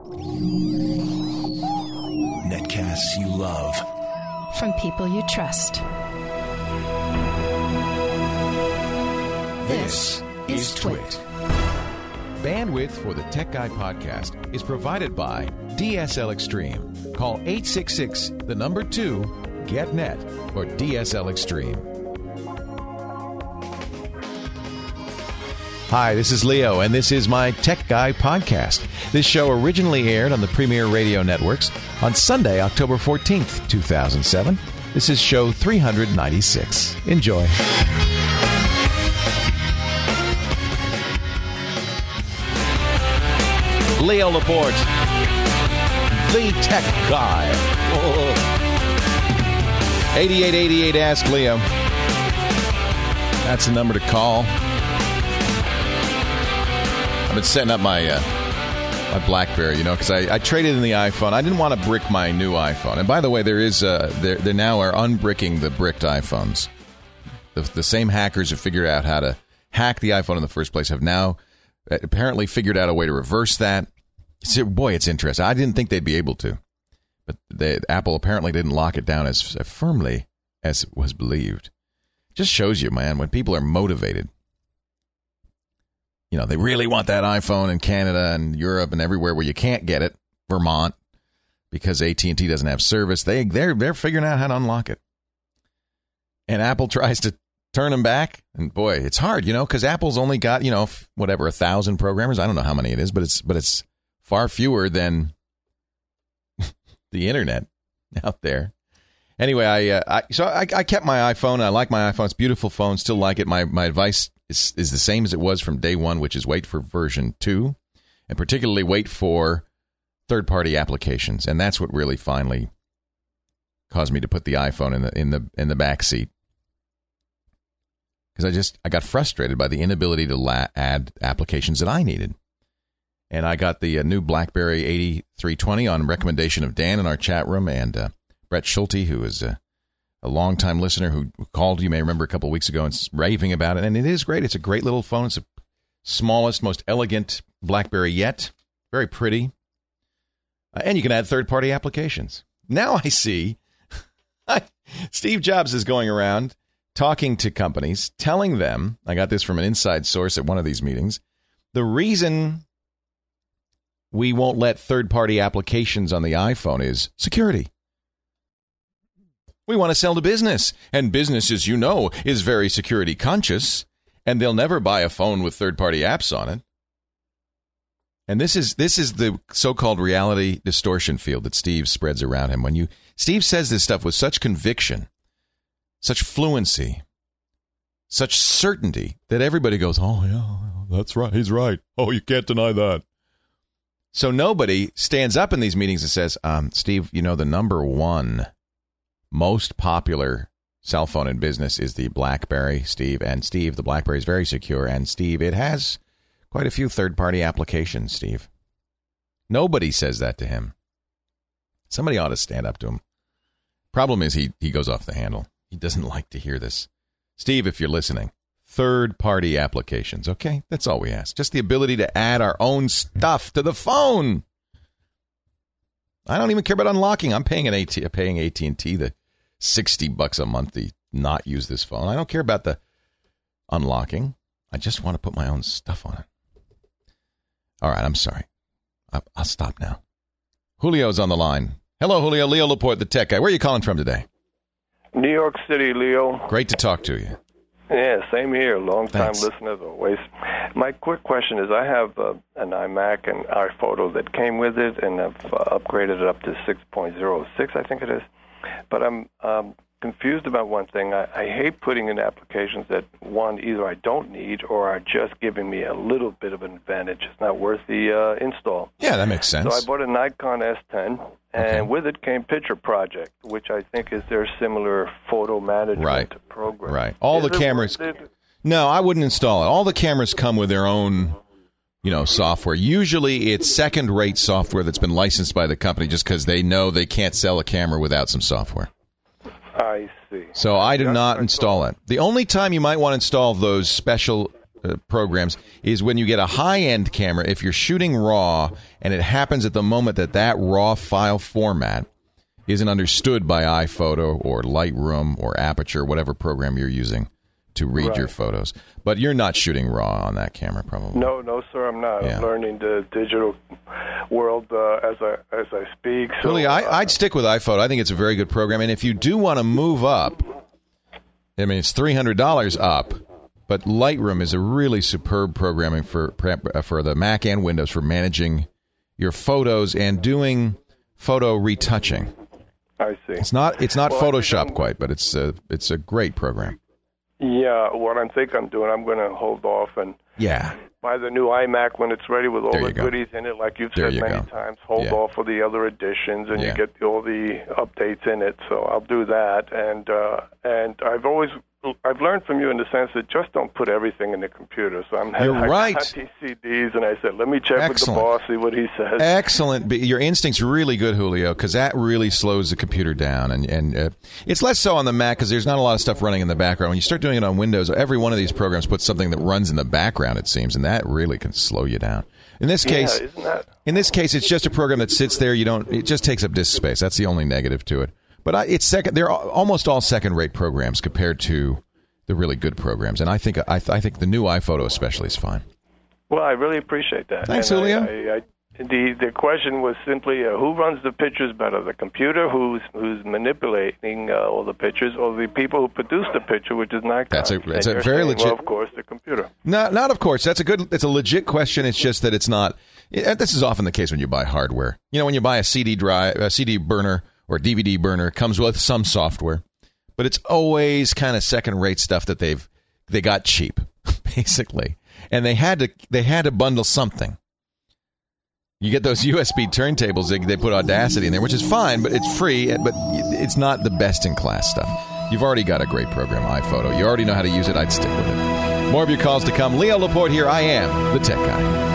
Netcasts you love. From people you trust. This is Twit. Bandwidth for the Tech Guy podcast is provided by DSL Extreme. Call 866-2-GET-NET or DSL Extreme. Hi, this is Leo, and this is my Tech Guy podcast. This show originally aired on the Premier Radio Networks on Sunday, October 14th, 2007. This is show 396. Enjoy. Leo Laporte, the Tech Guy. 8888 Ask Leo. That's the number to call. I've been setting up my BlackBerry, because I traded in the iPhone. I didn't want to brick my new iPhone. And by the way, they now are unbricking the bricked iPhones. The same hackers who figured out how to hack the iPhone in the first place have now apparently figured out a way to reverse that. Boy, it's interesting. I didn't think they'd be able to. But Apple apparently didn't lock it down as firmly as was believed. Just shows you, man, when people are motivated. They really want that iPhone in Canada and Europe and everywhere where you can't get it, Vermont, because AT&T doesn't have service. They're figuring out how to unlock it. And Apple tries to turn them back. And boy, it's hard, because Apple's only got, 1,000 programmers. I don't know how many it is, but it's far fewer than the internet out there. Anyway, I kept my iPhone. I like my iPhone. It's a beautiful phone. Still like it. My advice is the same as it was from day one, which is wait for version 2, and particularly wait for third-party applications. And that's what really finally caused me to put the iPhone in the back seat, because I got frustrated by the inability to add applications that I needed. And I got the new BlackBerry 8320 on recommendation of Dan in our chat room, and Brett Schulte, who is a longtime listener who called, you may remember, a couple of weeks ago and raving about it. And it is great. It's a great little phone. It's the smallest, most elegant BlackBerry yet. Very pretty. And you can add third-party applications. Now I see Steve Jobs is going around talking to companies, telling them, I got this from an inside source at one of these meetings, the reason we won't let third-party applications on the iPhone is security. We want to sell to business, and business, as you know, is very security conscious, and they'll never buy a phone with third-party apps on it. And this is the so-called reality distortion field that Steve spreads around him. Steve says this stuff with such conviction, such fluency, such certainty that everybody goes, "Oh yeah, that's right, he's right. Oh, you can't deny that." So nobody stands up in these meetings and says, Steve, the number one most popular cell phone in business is the BlackBerry, Steve. And Steve, the BlackBerry is very secure. And Steve, it has quite a few third-party applications, Steve. Nobody says that to him. Somebody ought to stand up to him. Problem is he goes off the handle. He doesn't like to hear this. Steve, if you're listening, third-party applications, okay? That's all we ask. Just the ability to add our own stuff to the phone. I don't even care about unlocking. I'm paying AT&T the $60 a month to not use this phone. I don't care about the unlocking. I just want to put my own stuff on it. All right, I'm sorry. I'll stop now. Julio's on the line. Hello, Julio. Leo Laporte, the Tech Guy. Where are you calling from today? New York City, Leo. Great to talk to you. Yeah, same here. Long-time listener, as always. My quick question is, I have an iMac and iPhoto that came with it, and I've upgraded it up to 6.06, I think it is. But I'm confused about one thing. I hate putting in applications that, one, either I don't need or are just giving me a little bit of an advantage. It's not worth the install. Yeah, that makes sense. So I bought a Nikon S10, and with it came Picture Project, which I think is their similar photo management program. Right. All the cameras. No, I wouldn't install it. All the cameras come with their own, software. Usually it's second-rate software that's been licensed by the company just because they know they can't sell a camera without some software. I see. So I did not install it. The only time you might want to install those special programs is when you get a high-end camera, if you're shooting RAW and it happens at the moment that RAW file format isn't understood by iPhoto or Lightroom or Aperture, whatever program you're using to read your photos. But you're not shooting RAW on that camera, probably. No, sir, I'm not. Yeah. I'm learning the digital world as I speak. So, Really, I'd stick with iPhoto. I think it's a very good program. And if you do want to move up, I mean, it's $300 up, but Lightroom is a really superb programming for the Mac and Windows for managing your photos and doing photo retouching. I see. It's not Photoshop quite, but it's a great program. Yeah, what I'm doing, I'm going to hold off and buy the new iMac when it's ready with all the goodies in it, like you've said many times. Hold off for the other editions, and you get all the updates in it. So I'll do that, and I've learned from you in the sense that just don't put everything in the computer. So I got these CDs, and I said, let me check with the boss, see what he says. Excellent. Your instinct's really good, Julio, because that really slows the computer down. And it's less so on the Mac because there's not a lot of stuff running in the background. When you start doing it on Windows, every one of these programs puts something that runs in the background, it seems, and that really can slow you down. In this case, it's just a program that sits there. It just takes up disk space. That's the only negative to it. But it's second. They're almost all second-rate programs compared to the really good programs, and I think the new iPhoto especially is fine. Well, I really appreciate that. Thanks, Julio. The question was simply who runs the pictures better, the computer who's manipulating all the pictures, or the people who produce the picture, which is Nikon? That's a very legit. Well, of course, the computer. No, not of course. It's a legit question. It's just that it's not. This is often the case when you buy hardware. When you buy a CD drive, a CD burner or DVD burner, it comes with some software, but it's always kind of second-rate stuff that they got cheap, basically, and they had to bundle something. You get those USB turntables, they put Audacity in there, which is fine, but it's free, but it's not the best-in-class stuff. You've already got a great program, iPhoto. You already know how to use it. I'd stick with it. More of your calls to come. Leo Laporte here. I am the Tech Guy.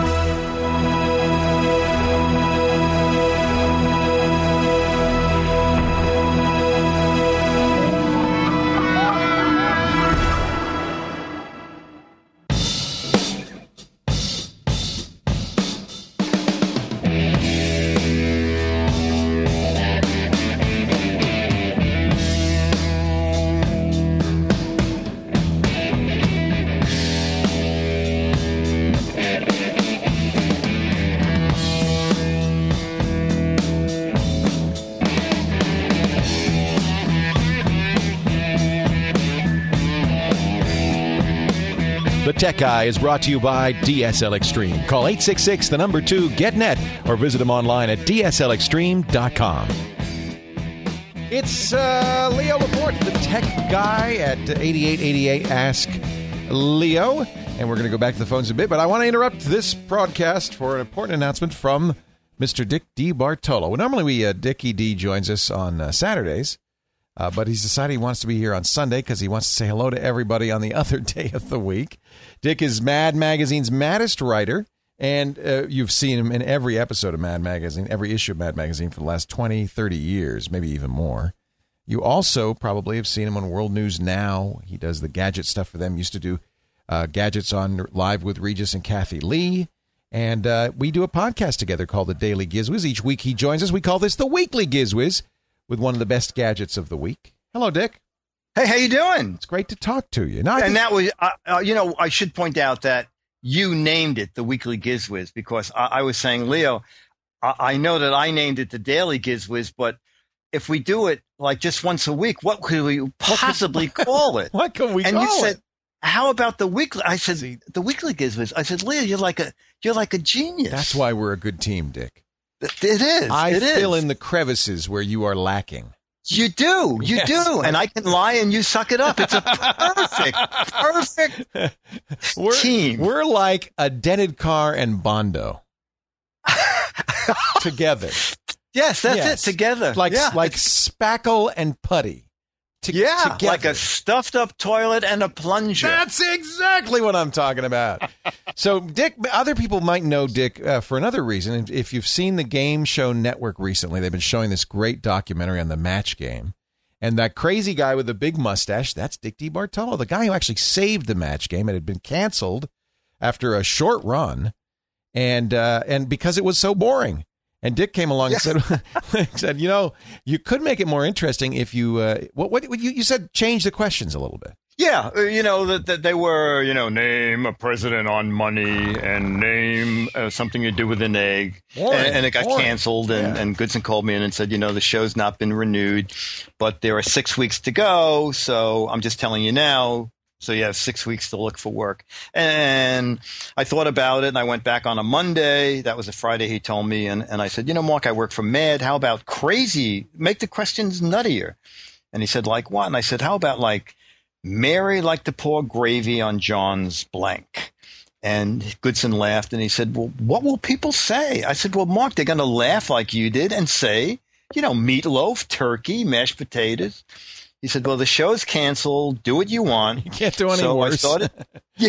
The Tech Guy is brought to you by DSL Extreme. Call 866-2-GET-NET or visit them online at DSLExtreme.com. It's Leo Laporte, the Tech Guy at 8888 Ask Leo. And we're going to go back to the phones a bit, but I want to interrupt this broadcast for an important announcement from Mr. Dick DeBartolo. Well, normally Dickie D joins us on Saturdays. But he's decided he wants to be here on Sunday because he wants to say hello to everybody on the other day of the week. Dick is Mad Magazine's maddest writer, and you've seen him in every episode of Mad Magazine, every issue of Mad Magazine for the last 20, 30 years, maybe even more. You also probably have seen him on World News Now. He does the gadget stuff for them. Used to do gadgets on Live with Regis and Kathy Lee. And we do a podcast together called The Daily Gizwiz. Each week he joins us. We call this The Weekly Gizwiz, with one of the best gadgets of the week. Hello, Dick. Hey, how you doing? It's great to talk to you. That was, I should point out that you named it the Weekly Gizwiz because I was saying, Leo, I know that I named it the Daily Gizwiz, but if we do it like just once a week, what could we possibly call it? What can we call it? And you said, how about the weekly? I said, the Weekly Gizwiz. I said, Leo, you're like a genius. That's why we're a good team, Dick. It is. I fill in the crevices where you are lacking. You do. You do. And I can lie and you suck it up. It's a perfect team. We're like a dented car and Bondo. Together. Yes, that's it. Together. Like Spackle and Putty. Together. Like a stuffed up toilet and a plunger. That's exactly what I'm talking about. So, Dick, other people might know Dick for another reason. If you've seen the Game Show Network recently, they've been showing this great documentary on the Match Game. And that crazy guy with the big mustache, that's Dick DeBartolo, the guy who actually saved the Match Game. It had been canceled after a short run, and because it was so boring. And Dick came along and said, you could make it more interesting if you you said change the questions a little bit. Yeah, that they were, name a president on money and name something to do with an egg. And it got canceled. And Goodson called me in and said, the show's not been renewed, but there are 6 weeks to go. So I'm just telling you now. So you have 6 weeks to look for work. And I thought about it, and I went back on a Monday. That was a Friday, he told me. And I said, Mark, I work for Mad. How about crazy? Make the questions nuttier. And he said, like what? And I said, how about like Mary liked to pour gravy on John's blank? And Goodson laughed, and he said, well, what will people say? I said, well, Mark, they're going to laugh like you did and say, meatloaf, turkey, mashed potatoes. He said, well, the show's canceled. Do what you want. You can't do any worse. I started,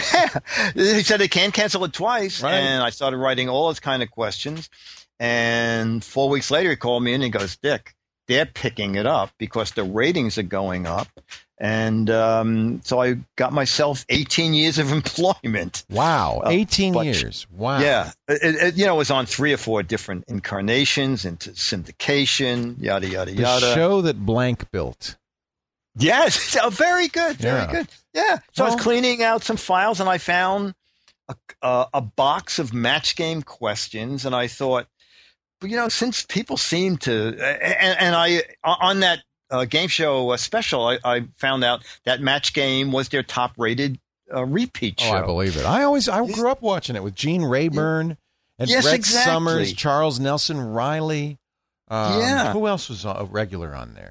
he said they can't cancel it twice. Right. And I started writing all those kind of questions. And 4 weeks later, he called me in and he goes, Dick, they're picking it up because the ratings are going up. And so I got myself 18 years of employment. Wow, 18 years. Wow. Yeah. It was on 3 or 4 different incarnations into syndication, yada, yada, yada. The show that Blank built. Yes, very good, very good. Yeah. So I was cleaning out some files, and I found a box of match game questions, and I thought, since people seem to, and I on that game show special, I found out that Match Game was their top-rated repeat show. Oh, I believe it. I grew up watching it with Gene Rayburn and Brett Summers, Charles Nelson Riley. Who else was a regular on there?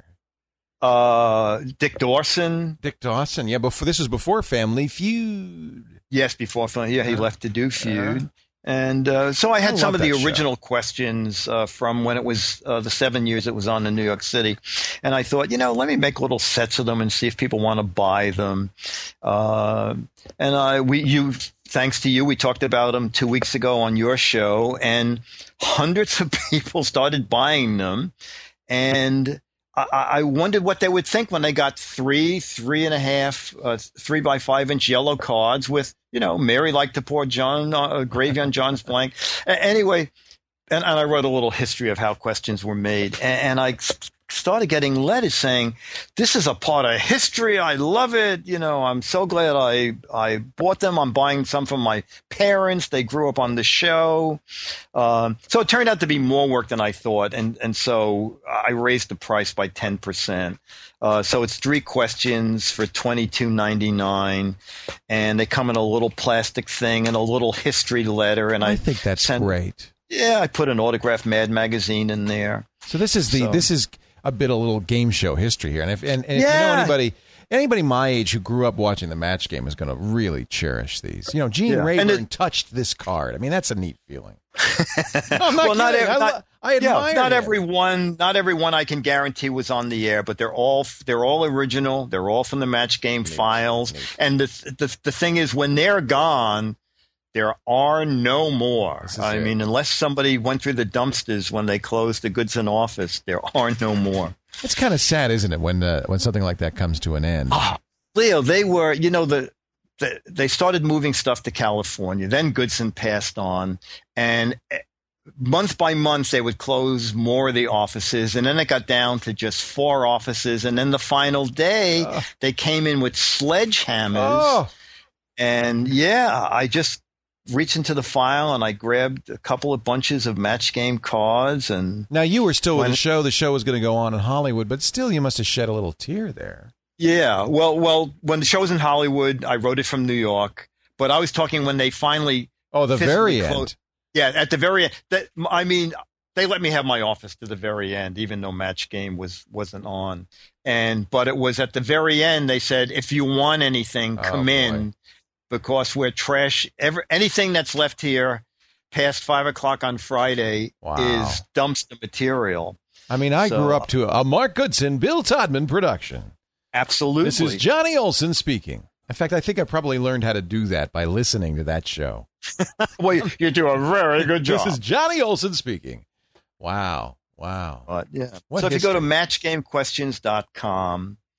Dick Dawson. Yeah, this was before Family Feud. Yes, before Family. Yeah, he left to do Feud. And so I had some of the original questions from when it was the 7 years it was on in New York City. And I thought, let me make little sets of them and see if people want to buy them. Thanks to you, we talked about them 2 weeks ago on your show, and hundreds of people started buying them. And I wondered what they would think when they got 3.5, 3x5 inch yellow cards with, Mary liked to pour gravy on John's blank. Anyway, and I wrote a little history of how questions were made. And I started getting letters saying, this is a part of history. I love it. I'm so glad I bought them. I'm buying some from my parents. They grew up on the show. So it turned out to be more work than I thought. And so I raised the price by 10%. So it's 3 questions for $22.99, and they come in a little plastic thing and a little history letter. And I think that's great. Yeah, I put an autographed Mad magazine in there. So this is a little game show history here. And if anybody my age who grew up watching the Match Game is going to really cherish these. Gene Rayburn touched this card. I mean, that's a neat feeling. No, I'm not kidding. I admire not everyone I can guarantee was on the air, but they're all original. They're all from the Match Game files. And the thing is, when they're gone, there are no more. I mean, unless somebody went through the dumpsters when they closed the Goodson office, there are no more. It's kind of sad, isn't it, when something like that comes to an end? Leo, they were, they started moving stuff to California. Then Goodson passed on, and month by month they would close more of the offices, and then it got down to just 4 offices. And then the final day, they came in with sledgehammers. And I just reached into the file and I grabbed a couple of bunches of Match Game cards. And now you were still with the show. The show was going to go on in Hollywood, but still you must have shed a little tear there. Yeah. Well, when the show was in Hollywood, I wrote it from New York, but I was talking when they finally. Oh, the very end. Yeah. At the very end. They let me have my office to the very end, even though Match Game wasn't on. But it was at the very end. They said, if you want anything, come in. Because we're trash. Anything that's left here past 5 o'clock on Friday is dumpster material. I mean, I grew up to a Mark Goodson, Bill Todman production. Absolutely. This is Johnny Olson speaking. In fact, I think I probably learned how to do that by listening to that show. Well, you do a very good job. This is Johnny Olson speaking. Wow. So if you go to matchgamequestions.com,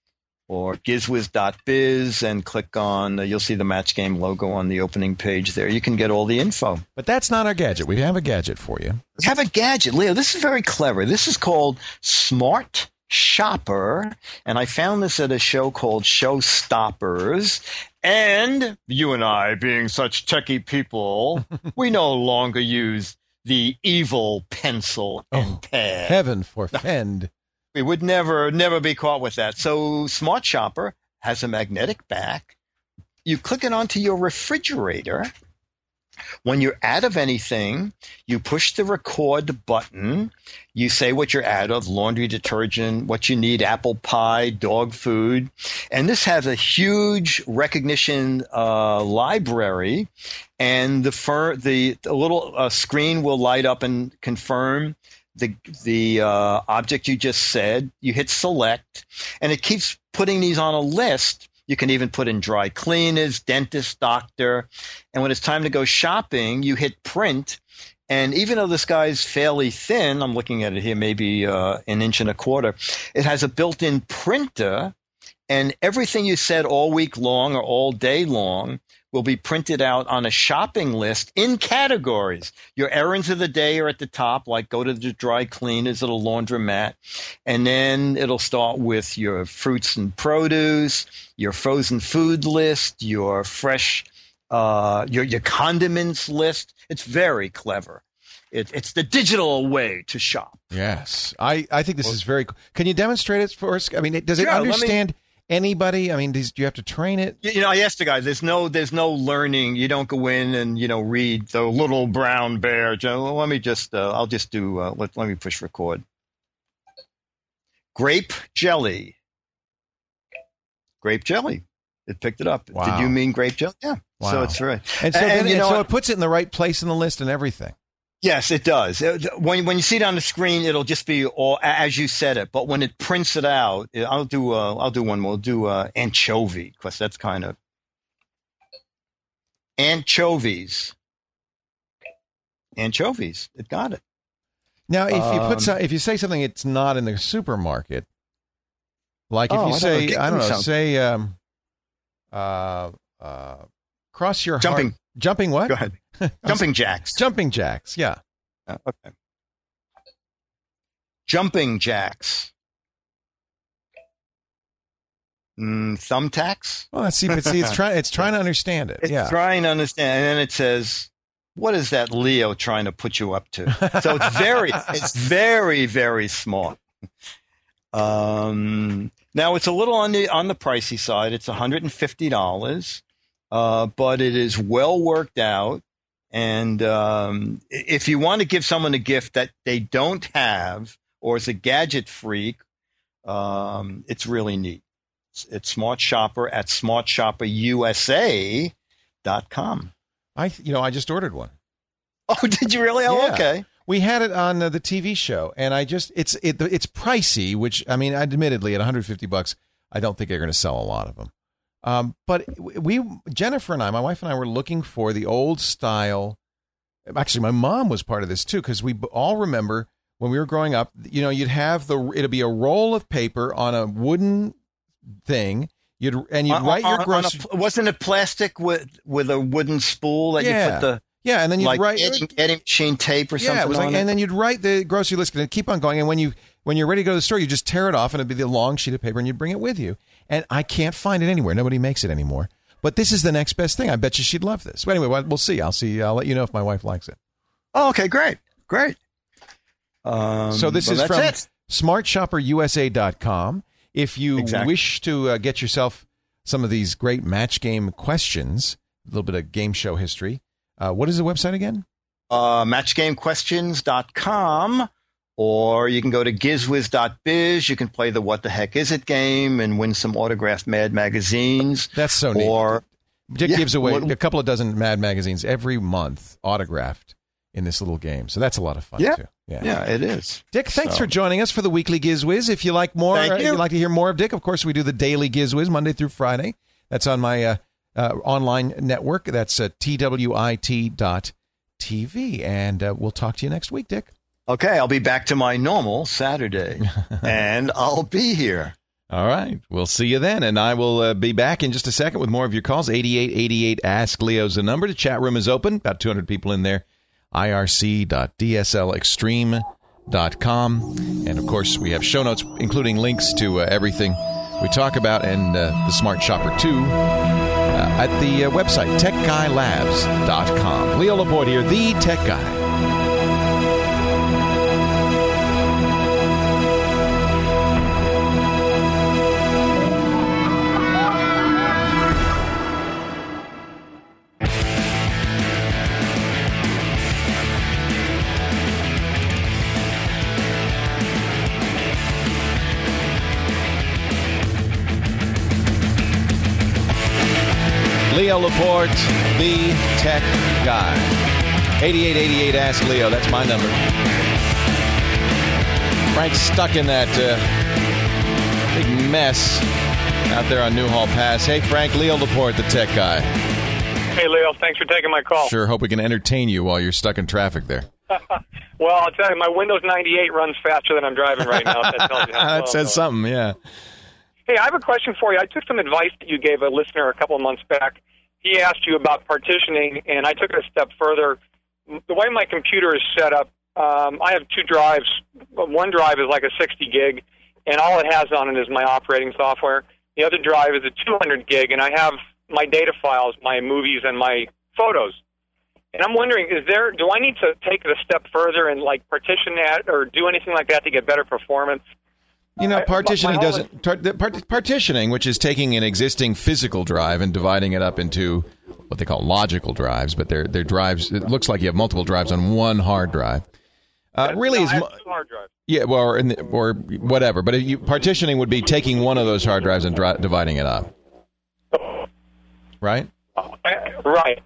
or gizwiz.biz and click on, you'll see the Match Game logo on the opening page there. You can get all the info. But that's not our gadget. We have a gadget for you. We have a gadget. Leo, this is very clever. This is called Smart Shopper, and I found this at a show called Showstoppers. And you and I, being such techie people, we no longer use the evil pencil and pad. Heaven forfend. We would never be caught with that. So Smart Shopper has a magnetic back. You click it onto your refrigerator. When you're out of anything, you push the record button. You say what you're out of, laundry detergent, what you need, apple pie, dog food. And this has a huge recognition library. And the little screen will light up and confirm the object you just said. You hit select, and it keeps putting these on a list. You can even put in dry cleaners, dentist, doctor. And when it's time to go shopping, you hit print. And even though this guy's fairly thin, I'm looking at it here, maybe an inch and a quarter, it has a built-in printer. And everything you said all week long or all day long will be printed out on a shopping list in categories. Your errands of the day are at the top, like go to the dry cleaners at a laundromat. And then it'll start with your fruits and produce, your frozen food list, your fresh, your condiments list. It's very clever. It's the digital way to shop. Yes. I think this is very cool. Can you demonstrate it for us? I mean, does it understand anybody? I mean, do you have to train it? You know, I asked the guy, there's no learning. You don't go in and, read the little brown bear. Let me just, I'll just do, let me push record. Grape jelly. Grape jelly. It picked it up. Wow. Did you mean grape jelly? Yeah. Wow. So it's right. And so it puts it in the right place in the list and everything. Yes, it does. When you see it on the screen, it'll just be all as you said it. But when it prints it out, I'll do one more. We'll do anchovy, because that's kind of anchovies. Anchovies. It got it. Now, if you say something it's not in the supermarket, like if you say, I don't know, say cross your jumping. Heart. Jumping what? Go ahead. Jumping jacks. Jumping jacks, yeah. Okay. Jumping jacks. Thumbtacks? Well, see, it's trying to understand it. It's trying to understand. And then it says, what is that Leo trying to put you up to? So it's very, very smart. Now it's a little on the pricey side. It's $150. But it is well worked out. And if you want to give someone a gift that they don't have or is a gadget freak, it's really neat. It's Smart Shopper at smartshopperusa.com. I just ordered one. Oh, did you really? Oh, yeah. Okay. We had it on the TV show, and it's pricey, which, I mean, admittedly, at $150, I don't think they're going to sell a lot of them. But Jennifer and I, my wife and I, were looking for the old style. Actually, my mom was part of this too, because we all remember when we were growing up, you'd have it'd be a roll of paper on a wooden thing. You'd write your grocery. Wasn't it plastic with a wooden spool that you put the. Yeah, and then you'd write Edding machine tape or something. Yeah, it was like, and then you'd write the grocery list and keep on going. And when you're ready to go to the store, you just tear it off, and it'd be the long sheet of paper, and you'd bring it with you. And I can't find it anywhere. Nobody makes it anymore. But this is the next best thing. I bet you she'd love this. But anyway, we'll see. I'll let you know if my wife likes it. Oh, okay, great. So this is from smartshopperusa.com. If you wish to get yourself some of these great match game questions, a little bit of game show history. What is the website again? Matchgamequestions.com, or you can go to gizwiz.biz. You can play the What the Heck Is It game and win some autographed Mad magazines. That's so neat. Dick gives away a couple of dozen Mad magazines every month, autographed, in this little game. So that's a lot of fun, too. Yeah, it is. Dick, thanks for joining us for the weekly Gizwiz. If you like more, if you'd like to hear more of Dick, of course, we do the daily Gizwiz Monday through Friday. That's on my online network. That's twit.tv. And we'll talk to you next week, Dick. Okay, I'll be back to my normal Saturday, and I'll be here. All right. We'll see you then. And I will be back in just a second with more of your calls. 8888 Ask Leo's the number. The chat room is open. About 200 people in there. irc.dslextreme.com. And, of course, we have show notes, including links to everything we talk about and the Smart Shopper 2 at the website, techguylabs.com. Leo Laporte here, the Tech Guy. Leo Laporte, the Tech Guy. 8888 Ask Leo. That's my number. Frank's stuck in that big mess out there on Newhall Pass. Hey, Frank, Leo Laporte, the Tech Guy. Hey, Leo. Thanks for taking my call. Sure. Hope we can entertain you while you're stuck in traffic there. Well, I'll tell you, my Windows 98 runs faster than I'm driving right now. That tells you how that says something, yeah. Hey, I have a question for you. I took some advice that you gave a listener a couple of months back. He asked you about partitioning, and I took it a step further. The way my computer is set up, I have two drives. One drive is like a 60 gig, and all it has on it is my operating software. The other drive is a 200 gig, and I have my data files, my movies, and my photos. And I'm wondering, do I need to take it a step further and like partition that or do anything like that to get better performance? You know, partitioning partitioning, which is taking an existing physical drive and dividing it up into what they call logical drives, but they're drives. It looks like you have multiple drives on one hard drive. Really, is two hard drives. Yeah, well, or whatever. But partitioning would be taking one of those hard drives and dividing it up, right? Right.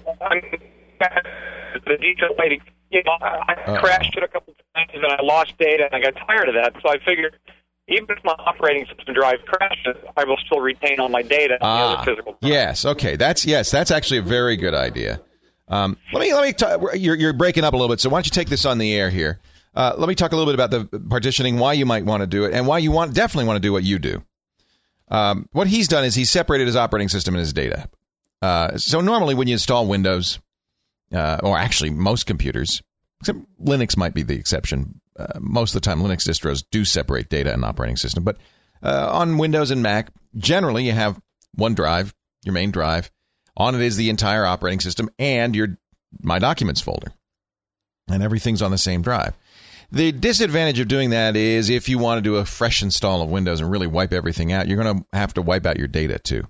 The detail lady. You know, I crashed it a couple times and I lost data and I got tired of that. So I figured, even if my operating system drive crashes, I will still retain all my data on the other physical drive. Yes. Okay. That's actually a very good idea. Let me talk. You're breaking up a little bit, so why don't you take this on the air here? Let me talk a little bit about the partitioning, why you might want to do it, and why you definitely want to do what you do. What he's done is he's separated his operating system and his data. So normally when you install Windows, or actually most computers, except Linux might be the exception. Most of the time, Linux distros do separate data and operating system. But on Windows and Mac, generally you have one drive, your main drive. On it is the entire operating system and your My Documents folder. And everything's on the same drive. The disadvantage of doing that is if you want to do a fresh install of Windows and really wipe everything out, you're going to have to wipe out your data too.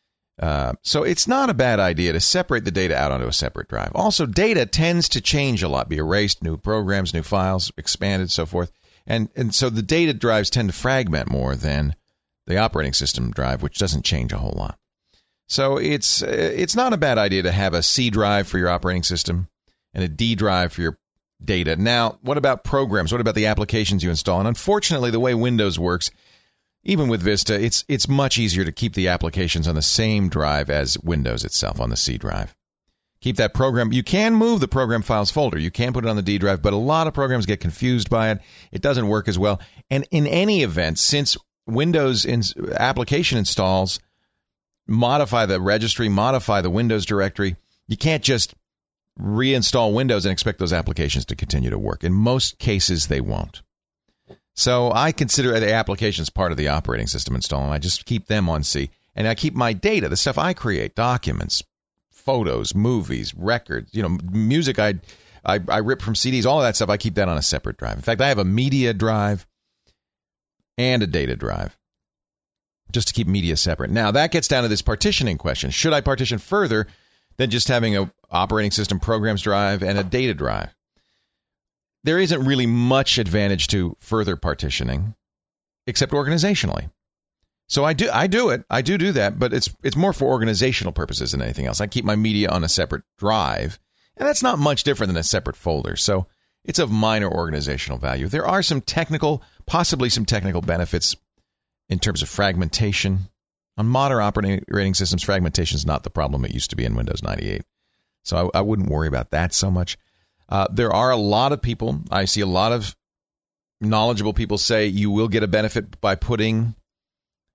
So it's not a bad idea to separate the data out onto a separate drive. Also, data tends to change a lot, be erased, new programs, new files, expanded, so forth. And so the data drives tend to fragment more than the operating system drive, which doesn't change a whole lot. So it's not a bad idea to have a C drive for your operating system and a D drive for your data. Now, what about programs? What about the applications you install? And unfortunately, the way Windows works, even with Vista, it's much easier to keep the applications on the same drive as Windows itself on the C drive. Keep that program. You can move the program files folder. You can put it on the D drive, but a lot of programs get confused by it. It doesn't work as well. And in any event, since Windows application installs modify the registry, modify the Windows directory, you can't just reinstall Windows and expect those applications to continue to work. In most cases, they won't. So I consider the applications part of the operating system install, and I just keep them on C. And I keep my data, the stuff I create, documents, photos, movies, records, music I rip from CDs, all of that stuff, I keep that on a separate drive. In fact, I have a media drive and a data drive just to keep media separate. Now, that gets down to this partitioning question. Should I partition further than just having an operating system programs drive and a data drive? There isn't really much advantage to further partitioning, except organizationally. So I do it. I do that, but it's more for organizational purposes than anything else. I keep my media on a separate drive, and that's not much different than a separate folder. So it's of minor organizational value. There are possibly some technical benefits in terms of fragmentation. On modern operating systems, fragmentation is not the problem it used to be in Windows 98. So I wouldn't worry about that so much. There are a lot of people, I see a lot of knowledgeable people say you will get a benefit by putting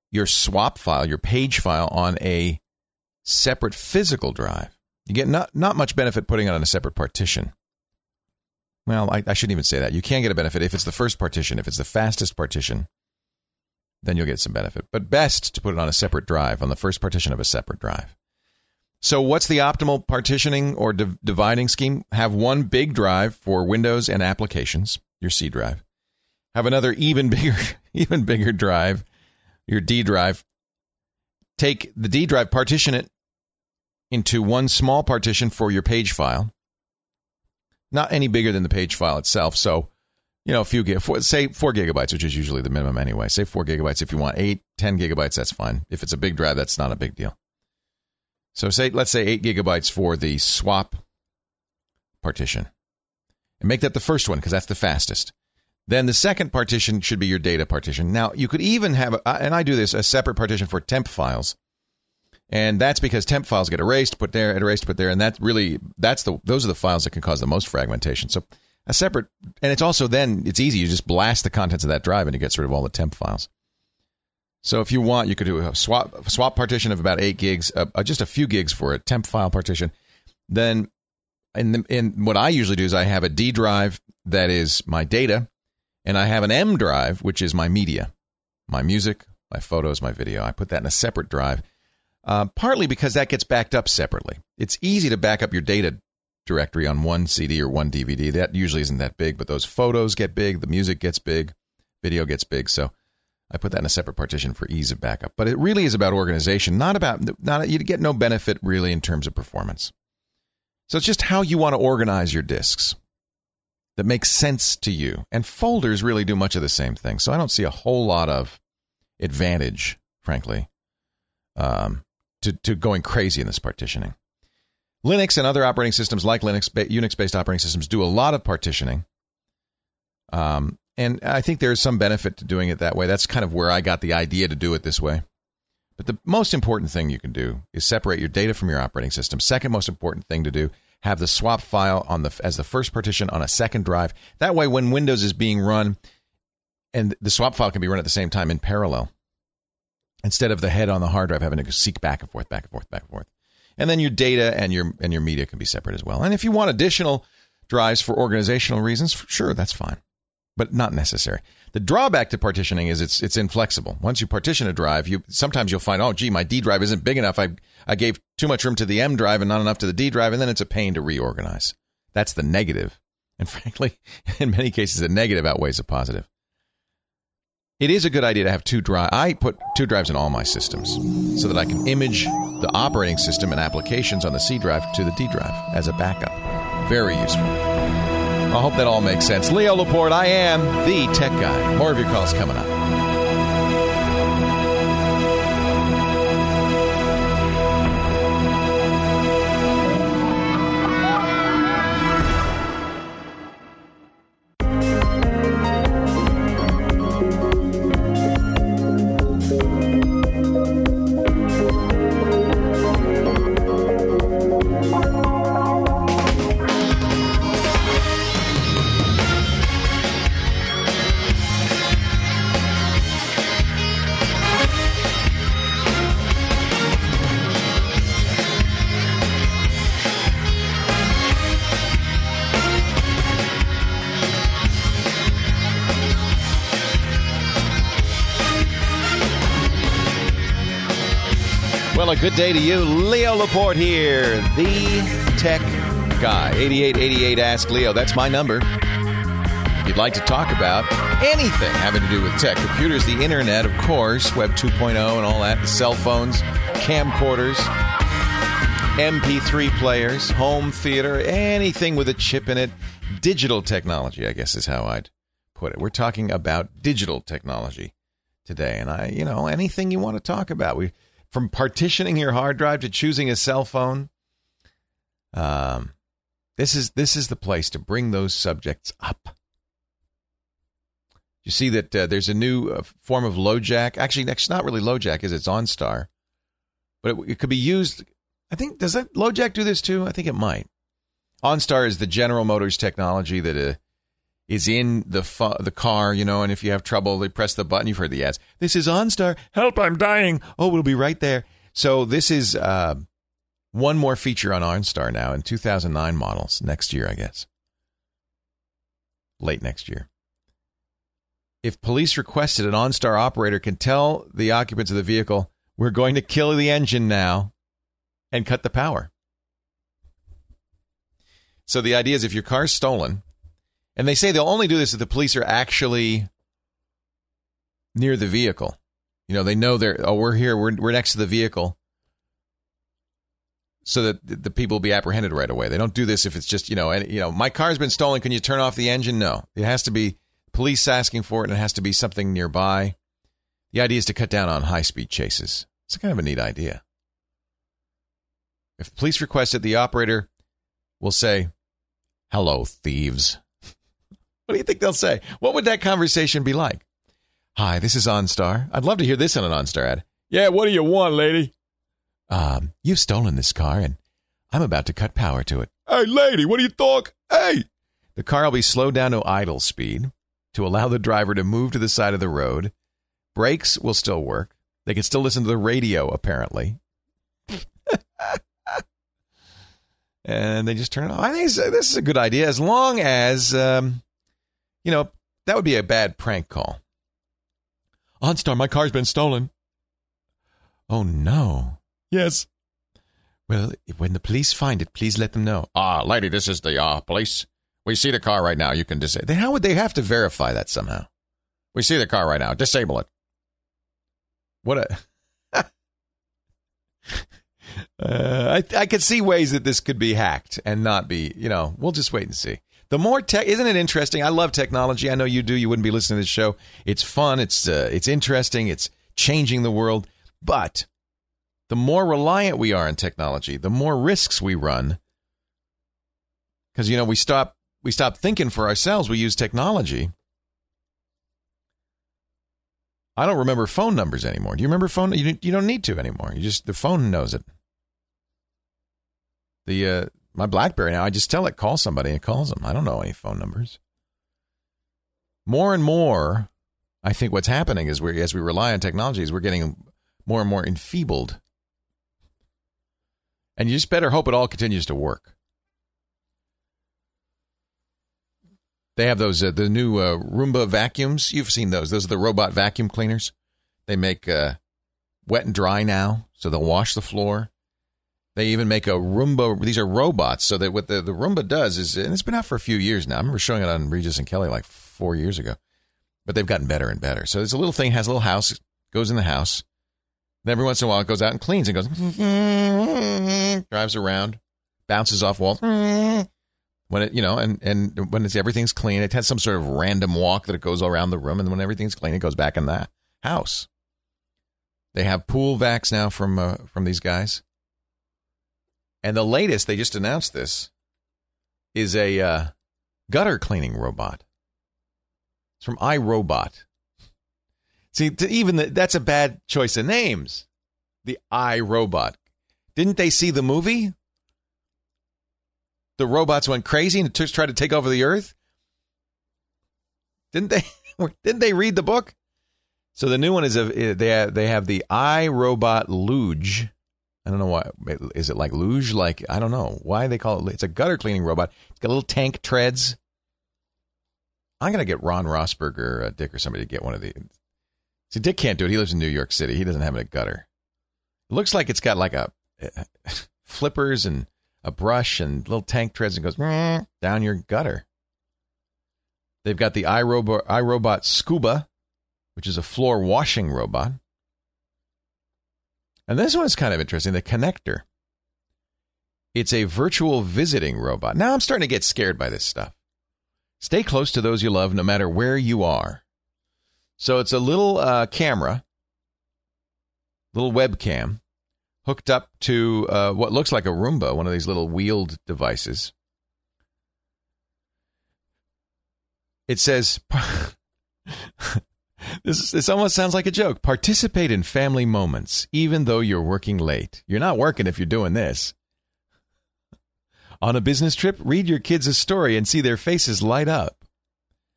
your swap file, your page file, on a separate physical drive. You get not much benefit putting it on a separate partition. Well, I shouldn't even say that. You can get a benefit if it's the first partition. If it's the fastest partition, then you'll get some benefit. But best to put it on a separate drive, on the first partition of a separate drive. So what's the optimal partitioning or dividing scheme? Have one big drive for Windows and applications, your C drive. Have another even bigger drive, your D drive. Take the D drive, partition it into one small partition for your page file. Not any bigger than the page file itself. So, a few say 4 gigabytes, which is usually the minimum anyway. Say 4 gigabytes. If you want 8, 10 gigabytes, that's fine. If it's a big drive, that's not a big deal. So let's say 8 gigabytes for the swap partition. And make that the first one, because that's the fastest. Then the second partition should be your data partition. Now, you could even have, and I do this, a separate partition for temp files. And that's because temp files get erased, put there, and those are the files that can cause the most fragmentation. So a separate, and it's also then, it's easy. You just blast the contents of that drive and it gets rid of all the temp files. So if you want, you could do a swap partition of about 8 gigs, just a few gigs for a temp file partition. Then, in what I usually do is I have a D drive that is my data, and I have an M drive, which is my media, my music, my photos, my video. I put that in a separate drive. Partly because that gets backed up separately. It's easy to back up your data directory on one CD or one DVD. That usually isn't that big, but those photos get big, the music gets big, video gets big. So I put that in a separate partition for ease of backup. But it really is about organization, you get no benefit really in terms of performance. So it's just how you want to organize your disks that makes sense to you. And folders really do much of the same thing. So I don't see a whole lot of advantage, frankly, to going crazy in this partitioning. Linux and other operating systems like Unix-based operating systems do a lot of partitioning. And I think there's some benefit to doing it that way. That's kind of where I got the idea to do it this way. But the most important thing you can do is separate your data from your operating system. Second most important thing to do, have the swap file as the first partition on a second drive. That way, when Windows is being run, and the swap file can be run at the same time in parallel, instead of the head on the hard drive having to seek back and forth, back and forth, back and forth. And then your data and your media can be separate as well. And if you want additional drives for organizational reasons, sure, that's fine, but not necessary. The drawback to partitioning is it's inflexible. Once you partition a drive, sometimes you'll find, oh, gee, my D drive isn't big enough. I gave too much room to the M drive and not enough to the D drive, and then it's a pain to reorganize. That's the negative. And frankly, in many cases, the negative outweighs the positive. It is a good idea to have 2 drives. I put 2 drives in all my systems so that I can image the operating system and applications on the C drive to the D drive as a backup. Very useful. I hope that all makes sense. Leo Laporte, I am the Tech Guy. More of your calls coming up. Well, a good day to you. Leo Laporte here, the Tech Guy. 8888 Ask Leo. That's my number. If you'd like to talk about anything having to do with tech, computers, the internet, of course, Web 2.0 and all that, cell phones, camcorders, MP3 players, home theater, anything with a chip in it, digital technology, I guess is how I'd put it. We're talking about digital technology today. And anything you want to talk about. From partitioning your hard drive to choosing a cell phone, this is the place to bring those subjects up. You see that there's a new form of LoJack. Actually, it's not really LoJack, it's OnStar, but it could be used. I think does LoJack do this too? I think it might. OnStar is the General Motors technology that is in the car, and if you have trouble, they press the button. You've heard the ads. This is OnStar. Help, I'm dying. Oh, we'll be right there. So this is one more feature on OnStar now in 2009 models. Next year, I guess. Late next year. If police requested, an OnStar operator can tell the occupants of the vehicle, we're going to kill the engine now, and cut the power. So the idea is if your car's stolen, and they say they'll only do this if the police are actually near the vehicle. They know we're here, we're next to the vehicle, so that the people will be apprehended right away. They don't do this if it's just, my car's been stolen, can you turn off the engine? No. It has to be police asking for it, and it has to be something nearby. The idea is to cut down on high-speed chases. It's kind of a neat idea. If the police request it, the operator will say, hello, thieves. What do you think they'll say? What would that conversation be like? Hi, this is OnStar. I'd love to hear this on an OnStar ad. Yeah, what do you want, lady? You've stolen this car, and I'm about to cut power to it. Hey, lady, what do you talk? Hey! The car will be slowed down to idle speed to allow the driver to move to the side of the road. Brakes will still work. They can still listen to the radio, apparently. And they just turn it off. I think this is a good idea, as long as, that would be a bad prank call. OnStar, my car's been stolen. Oh, no. Yes. Well, when the police find it, please let them know. Lady, this is the police. We see the car right now. You can disable. How would they have to verify that somehow? We see the car right now. Disable it. What I could see ways that this could be hacked and not be, we'll just wait and see. The more tech, isn't it interesting? I love technology. I know you do. You wouldn't be listening to this show. It's fun. It's interesting. It's changing the world. But the more reliant we are on technology, the more risks we run. Because, we stop thinking for ourselves. We use technology. I don't remember phone numbers anymore. Do you remember phone? You don't need to anymore. The phone knows it. My BlackBerry now, I just tell it, call somebody, and it calls them. I don't know any phone numbers. More and more, I think what's happening is as we rely on technologies, we're getting more and more enfeebled. And you just better hope it all continues to work. They have those, the new Roomba vacuums. You've seen those. Those are the robot vacuum cleaners. They make wet and dry now, so they'll wash the floor. They even make a Roomba. These are robots, so that what the Roomba does is, and it's been out for a few years now. I remember showing it on Regis and Kelly like 4 years ago. But they've gotten better and better. So it's a little thing, has a little house, goes in the house. Then every once in a while it goes out and cleans and goes, drives around, bounces off walls. When it, and when everything's clean, it has some sort of random walk that it goes around the room, and when everything's clean, it goes back in the house. They have pool vacs now from these guys. And the latest, they just announced this, is a gutter cleaning robot. It's from iRobot. See, that's a bad choice of names. The iRobot. Didn't they see the movie? The robots went crazy and tried to take over the earth? Didn't they read the book? So the new one is they have the iRobot Luge. I don't know why. Is it like luge? Like, I don't know why they call it. It's a gutter cleaning robot. It's got little tank treads. I'm going to get Ron Rosberg or Dick or somebody to get one of these. See, Dick can't do it. He lives in New York City. He doesn't have a gutter. It looks like it's got like a flippers and a brush and little tank treads and goes down your gutter. They've got the iRobot Scuba, which is a floor washing robot. And this one is kind of interesting, the Connector. It's a virtual visiting robot. Now I'm starting to get scared by this stuff. Stay close to those you love no matter where you are. So it's a little camera, little webcam, hooked up to what looks like a Roomba, one of these little wheeled devices. It says... This almost sounds like a joke. Participate in family moments, even though you're working late. You're not working if you're doing this. On a business trip, read your kids a story and see their faces light up.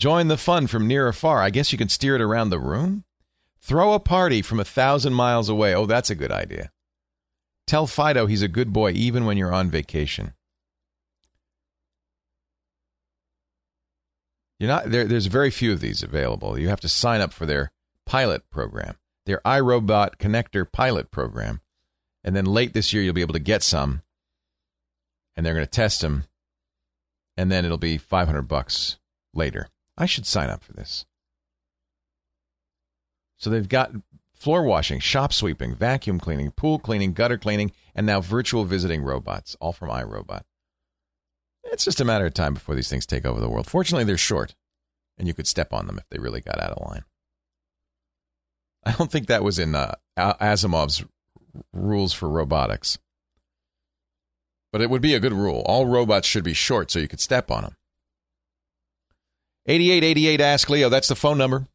Join the fun from near or far. I guess you can steer it around the room. Throw a party from 1,000 miles away. Oh, that's a good idea. Tell Fido he's a good boy even when you're on vacation. You're not there's very few of these available. You have to sign up for their pilot program, their iRobot Connector pilot program. And then late this year, you'll be able to get some. And they're going to test them. And then it'll be $500 later. I should sign up for this. So they've got floor washing, shop sweeping, vacuum cleaning, pool cleaning, gutter cleaning, and now virtual visiting robots, all from iRobot. It's just a matter of time before these things take over the world. Fortunately, they're short, and you could step on them if they really got out of line. I don't think that was in Asimov's rules for robotics. But it would be a good rule. All robots should be short so you could step on them. 8888 Ask Leo, that's the phone number.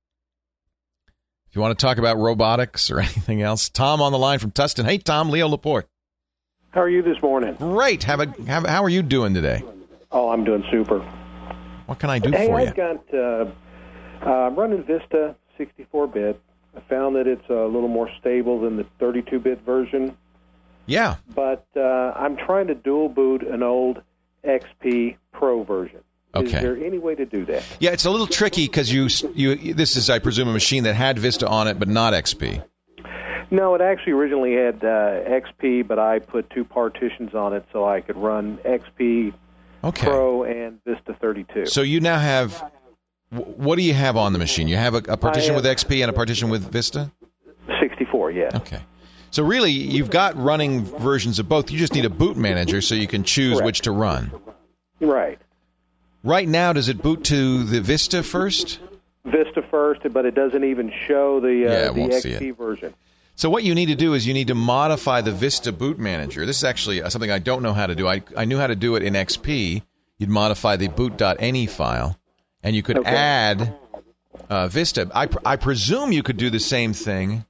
If you want to talk about robotics or anything else. Tom on the line from Tustin. Hey, Tom, Leo Laporte. How are you this morning? Great. How are you doing today? Oh, I'm doing super. What can I do for you? I've got, I'm running Vista 64-bit. I found that it's a little more stable than the 32-bit version. Yeah. But I'm trying to dual boot an old XP Pro version. Okay. Is there any way to do that? Yeah, it's a little tricky because you this is, I presume, a machine that had Vista on it but not XP. No, it actually originally had XP, but I put two partitions on it so I could run XP Pro and Vista 32. So you now have, what do you have on the machine? You have a partition with XP and a partition with Vista? 64, yeah. Okay. So really, you've got running versions of both. You just need a boot manager so you can choose which to run. Right. Right now, does it boot to the Vista first? Vista first, but it doesn't even show the XP version. So what you need to do is you need to modify the Vista boot manager. This is actually something I don't know how to do. I knew how to do it in XP. You'd modify the boot.ini file, and you could add Vista. I presume you could do the same thing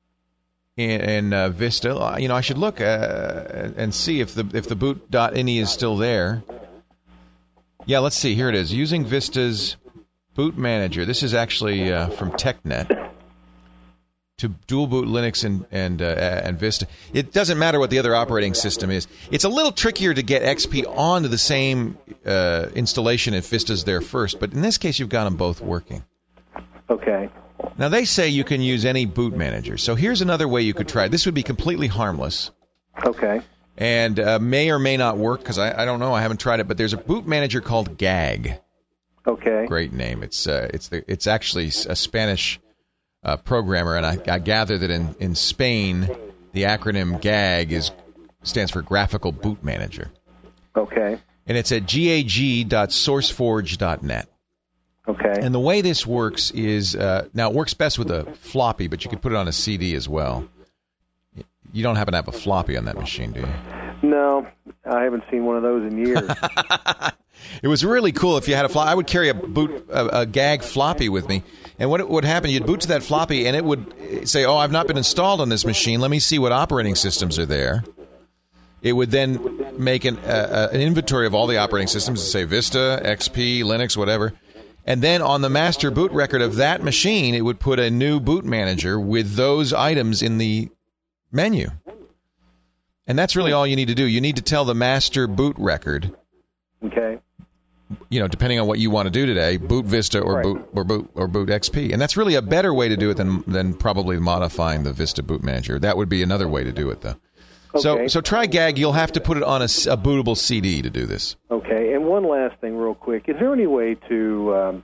in Vista. You know, I should look and see if the boot.ini is still there. Yeah, let's see. Here it is. Using Vista's boot manager. This is actually from TechNet. To dual boot Linux and Vista. It doesn't matter what the other operating system is. It's a little trickier to get XP onto the same installation if Vista's there first, but in this case, you've got them both working. Okay. Now, they say you can use any boot manager. So here's another way you could try it. This would be completely harmless. Okay. And may or may not work, because I don't know. I haven't tried it, but there's a boot manager called GAG. Okay. Great name. It's actually a Spanish programmer, and I gather that in Spain, the acronym GAG stands for Graphical Boot Manager. Okay. And it's at gag.sourceforge.net. Okay. And the way this works is, now it works best with a floppy, but you could put it on a CD as well. You don't happen to have a floppy on that machine, do you? No, I haven't seen one of those in years. It was really cool if you had a floppy. I would carry a GAG floppy with me. And what would happen, you'd boot to that floppy, and it would say, oh, I've not been installed on this machine. Let me see what operating systems are there. It would then make an inventory of all the operating systems, say Vista, XP, Linux, whatever. And then on the master boot record of that machine, it would put a new boot manager with those items in the menu. And that's really all you need to do. You need to tell the master boot record. Okay. You know, depending on what you want to do today, boot Vista or boot XP, and that's really a better way to do it than probably modifying the Vista boot manager. That would be another way to do it, though. Okay. So try GAG. You'll have to put it on a bootable CD to do this. Okay. And one last thing, real quick: is there any way to,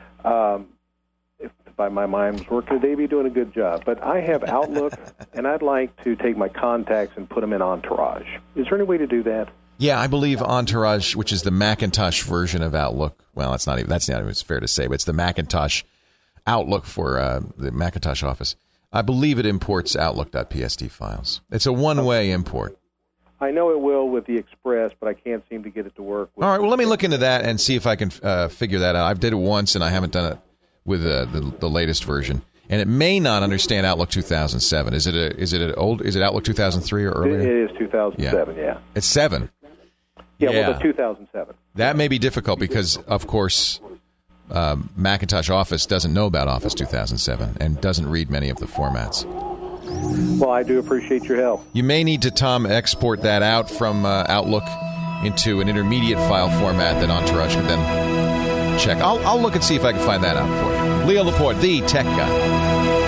if by my mind was working today, be doing a good job? But I have Outlook, and I'd like to take my contacts and put them in Entourage. Is there any way to do that? Yeah, I believe Entourage, which is the Macintosh version of Outlook. Well, that's not even fair to say, but it's the Macintosh Outlook for the Macintosh Office. I believe it imports Outlook.psd files. It's a one-way import. I know it will with the Express, but I can't seem to get it to work. All right, well, let me look into that and see if I can figure that out. I did it once, and I haven't done it with the latest version. And it may not understand Outlook 2007. Is it Outlook 2003 or earlier? It is 2007, yeah. It's 7. Yeah, well, the 2007. That may be difficult because, of course, Macintosh Office doesn't know about Office 2007 and doesn't read many of the formats. Well, I do appreciate your help. You may need to, Tom, export that out from Outlook into an intermediate file format that Entourage can then check. I'll look and see if I can find that out for you. Leo Laporte, the tech guy.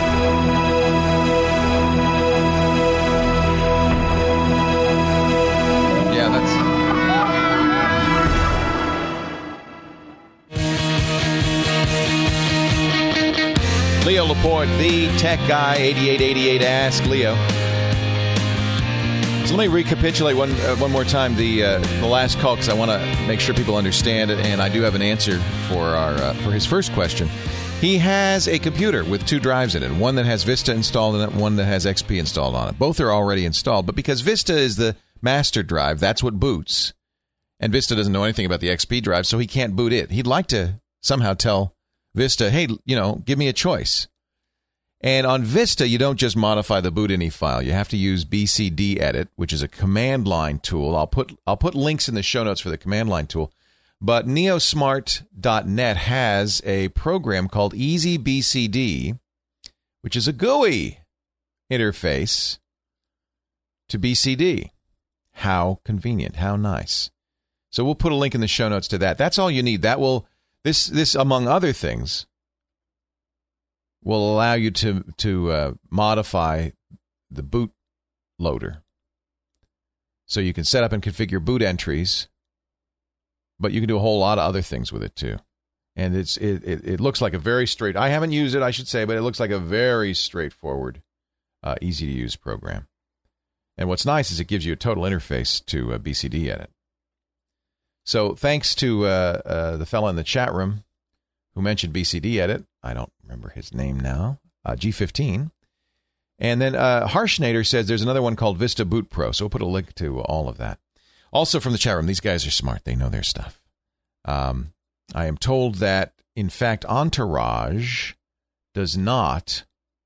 Leo Laporte, the tech guy, 8888 Ask Leo. So let me recapitulate one more time the last call, because I want to make sure people understand it, and I do have an answer for his first question. He has a computer with 2 drives in it, one that has Vista installed in it, one that has XP installed on it. Both are already installed, but because Vista is the master drive, that's what boots. And Vista doesn't know anything about the XP drive, so he can't boot it. He'd like to somehow tell Vista, hey, give me a choice. And on Vista, you don't just modify the bootini file. You have to use BCDedit, which is a command line tool. I'll put links in the show notes for the command line tool. But neosmart.net has a program called EasyBCD, which is a GUI interface to BCD. How convenient, how nice. So we'll put a link in the show notes to that. That's all you need. That will this among other things will allow you to modify the boot loader. So you can set up and configure boot entries, but you can do a whole lot of other things with it too. And it looks like a very I haven't used it, I should say, but it looks like a very straightforward, easy to use program. And what's nice is it gives you a total interface to BCDedit. So thanks to the fella in the chat room who mentioned BCDedit. I don't remember his name now. G15. And then Harshnader says there's another one called Vista Boot Pro. So we'll put a link to all of that. Also from the chat room, these guys are smart. They know their stuff. I am told that, in fact, Entourage does not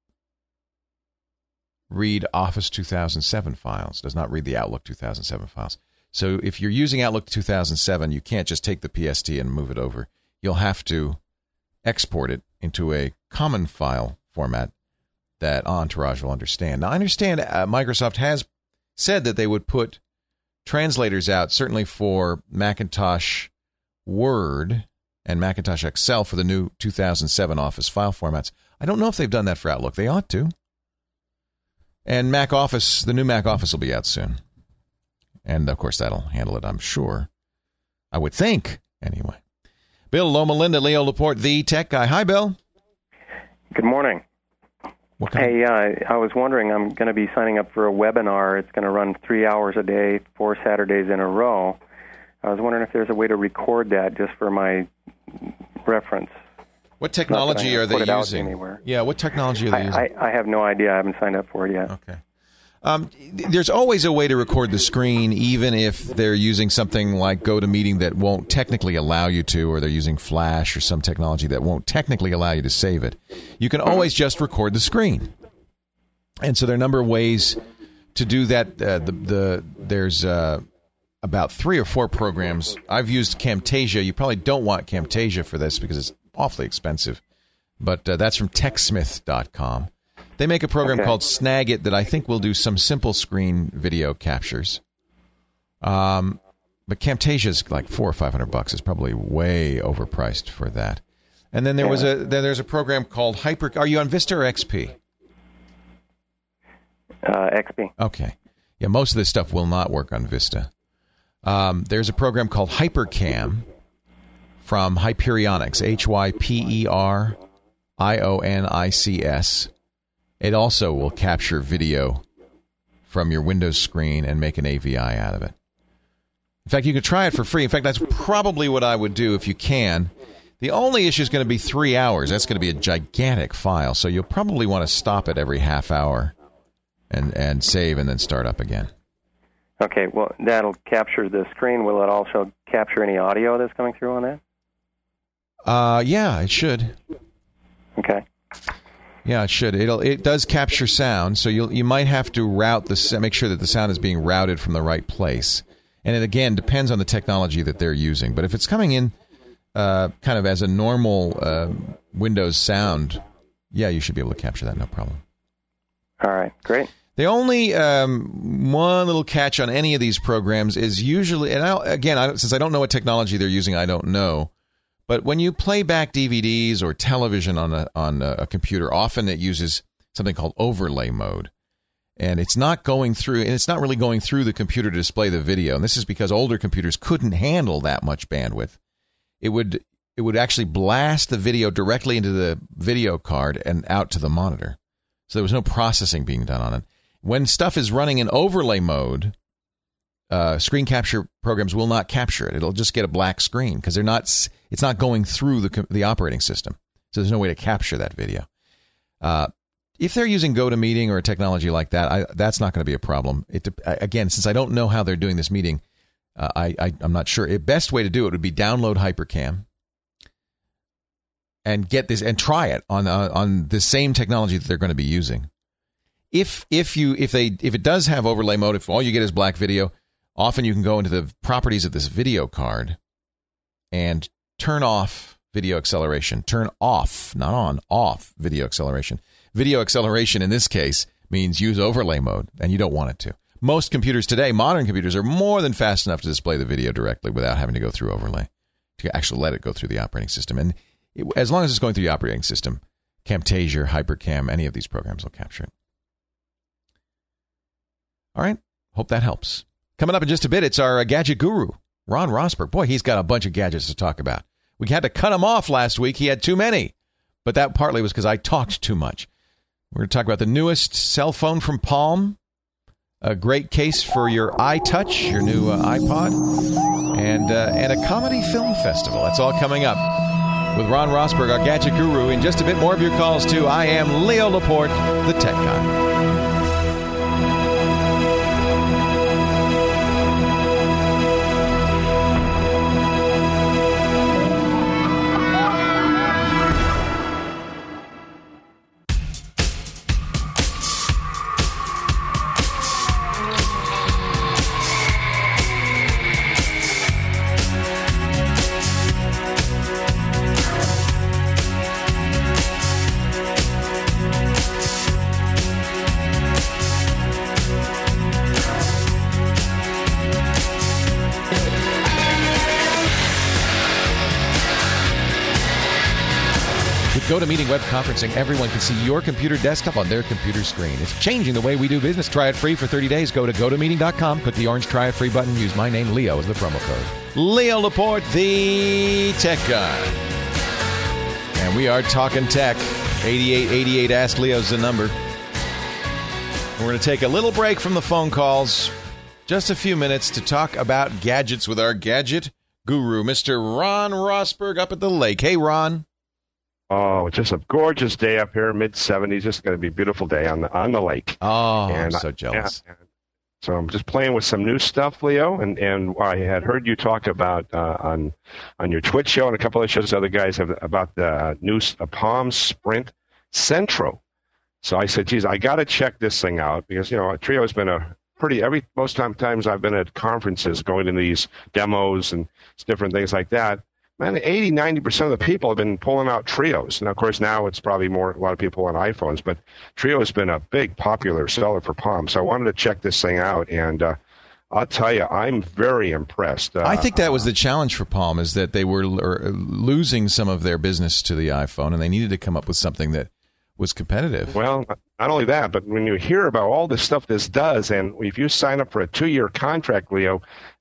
read Office 2007 files, does not read the Outlook 2007 files. So if you're using Outlook 2007, you can't just take the PST and move it over. You'll have to export it into a common file format that Entourage will understand. Now, I understand Microsoft has said that they would put translators out, certainly for Macintosh Word and Macintosh Excel for the new 2007 Office file formats. I don't know if they've done that for Outlook. They ought to. And Mac Office, the new Mac Office will be out soon. And, of course, that'll handle it, I'm sure. I would think, anyway. Bill Loma Linda, Leo Laporte, the tech guy. Hi, Bill. Good morning. Hey, I was wondering, I'm going to be signing up for a webinar. It's going to run 3 hours a day, 4 Saturdays in a row. I was wondering if there's a way to record that just for my reference. What technology are they using? Yeah, what technology are they using? I have no idea. I haven't signed up for it yet. Okay. There's always a way to record the screen, even if they're using something like GoToMeeting that won't technically allow you to, or they're using Flash or some technology that won't technically allow you to save it. You can always just record the screen. And so there are a number of ways to do that. There's about 3 or 4 programs. I've used Camtasia. You probably don't want Camtasia for this because it's awfully expensive. But that's from TechSmith.com. They make a program called Snagit that I think will do some simple screen video captures. But Camtasia is like $400 or $500. It's probably way overpriced for that. And then there's a program called Hyper. Are you on Vista or XP? XP. Okay. Yeah, most of this stuff will not work on Vista. There's a program called Hypercam from Hyperionics, Hyperionics. It also will capture video from your Windows screen and make an AVI out of it. In fact, you can try it for free. In fact, that's probably what I would do if you can. The only issue is going to be 3 hours. That's going to be a gigantic file, so you'll probably want to stop it every half hour and save and then start up again. Okay, well, that'll capture the screen. Will it also capture any audio that's coming through on that? Yeah, it should. Okay. Yeah, it should. It does capture sound, so you might have to make sure that the sound is being routed from the right place. And it, again, depends on the technology that they're using. But if it's coming in kind of as a normal Windows sound, yeah, you should be able to capture that, no problem. All right, great. The only one little catch on any of these programs is usually, and since I don't know what technology they're using, I don't know. But when you play back DVDs or television on a computer, often it uses something called overlay mode, and it's not really going through the computer to display the video. And this is because older computers couldn't handle that much bandwidth. It would actually blast the video directly into the video card and out to the monitor. So there was no processing being done on it. When stuff is running in overlay mode, screen capture programs will not capture it. It'll just get a black screen because it's not going through the operating system. So there's no way to capture that video. If they're using GoToMeeting or a technology like that, that's not going to be a problem. Again, since I don't know how they're doing this meeting, I'm not sure. The best way to do it would be download HyperCam and get this and try it on the same technology that they're going to be using. If it does have overlay mode, if all you get is black video, often you can go into the properties of this video card and turn off video acceleration. Turn off, not on, off video acceleration. Video acceleration in this case means use overlay mode, and you don't want it to. Most computers today, modern computers, are more than fast enough to display the video directly without having to go through overlay, to actually let it go through the operating system. And as long as it's going through the operating system, Camtasia, HyperCam, any of these programs will capture it. All right. Hope that helps. Coming up in just a bit, it's our gadget guru, Ron Rosberg. Boy, he's got a bunch of gadgets to talk about. We had to cut him off last week. He had too many. But that partly was because I talked too much. We're going to talk about the newest cell phone from Palm, a great case for your iTouch, your new iPod, and a comedy film festival. That's all coming up with Ron Rosberg, our gadget guru. In just a bit, more of your calls, too. I am Leo Laporte, the tech guy. GoToMeeting web conferencing, everyone can see your computer desktop on their computer screen. It's changing the way we do business. Try it free for 30 days. Go to GoToMeeting.com, click the orange Try It Free button, use my name, Leo, as the promo code. Leo Laporte, the tech guy. And we are talking tech. 8888 Ask Leo's the number. We're going to take a little break from the phone calls. Just a few minutes to talk about gadgets with our gadget guru, Mr. Ron Rosberg up at the lake. Hey, Ron. Oh, just a gorgeous day up here, mid-70s. Just going to be a beautiful day on the lake. Oh, and I'm so jealous. So I'm just playing with some new stuff, Leo, and I had heard you talk about on your Twitch show and a couple of shows other guys have about the new Palm Sprint Centro. So I said, geez, I got to check this thing out because, Trio has been most times I've been at conferences going to these demos and different things like that. Man, 80-90% of the people have been pulling out Trios. And, of course, now it's probably a lot of people on iPhones. But Trio has been a big popular seller for Palm. So I wanted to check this thing out. And I'll tell you, I'm very impressed. I think that was the challenge for Palm, is that they were losing some of their business to the iPhone, and they needed to come up with something that was competitive. Well, not only that, but when you hear about all the stuff this does, and if you sign up for a 2-year contract, Leo,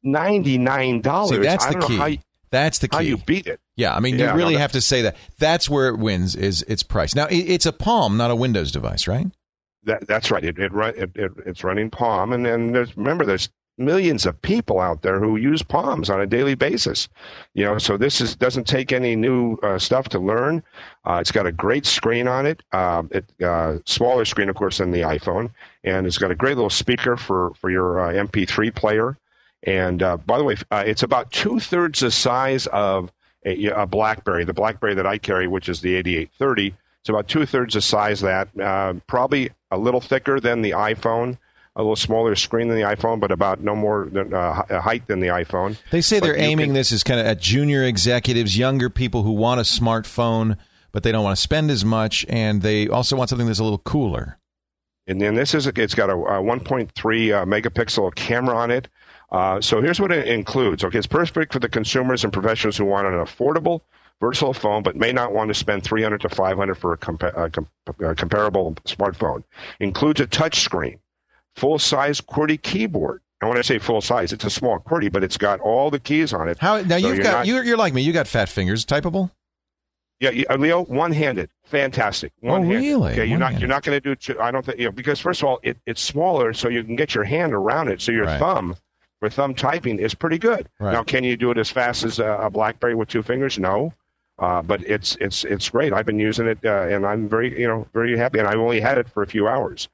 $99. See, that's the key. That's the key. How you beat it. Yeah, I mean, you really have to say that. That's where it wins, is its price. Now, it's a Palm, not a Windows device, right? That's right. It's running Palm. And then there's millions of people out there who use Palms on a daily basis. So this doesn't take any new stuff to learn. It's got a great screen on it. Smaller screen, of course, than the iPhone. And it's got a great little speaker for your MP3 player. And by the way, it's about 2/3 the size of a BlackBerry. The BlackBerry that I carry, which is the 8830, it's about 2/3 the size of that. Probably a little thicker than the iPhone, a little smaller screen than the iPhone, but about no more than height than the iPhone. They say they're aiming this as kind of at junior executives, younger people who want a smartphone, but they don't want to spend as much, and they also want something that's a little cooler. And then it's got a 1.3 megapixel camera on it. So here's what it includes. Okay, it's perfect for the consumers and professionals who want an affordable, versatile phone, but may not want to spend $300 to $500 for a comparable smartphone. Includes a touch screen, full-size QWERTY keyboard. And when I say full-size, it's a small QWERTY, but it's got all the keys on it. Now so you're like me. You got fat fingers. Typable. Yeah, Leo, one-handed, fantastic. One-handed. Oh, really? Okay, you're not going to do. I don't think because first of all, it's smaller, so you can get your hand around it. So your thumb for thumb typing is pretty good. Right. Now, can you do it as fast as a BlackBerry with 2 fingers? No, but it's great. I've been using it, and I'm very happy. And I've only had it for a few hours.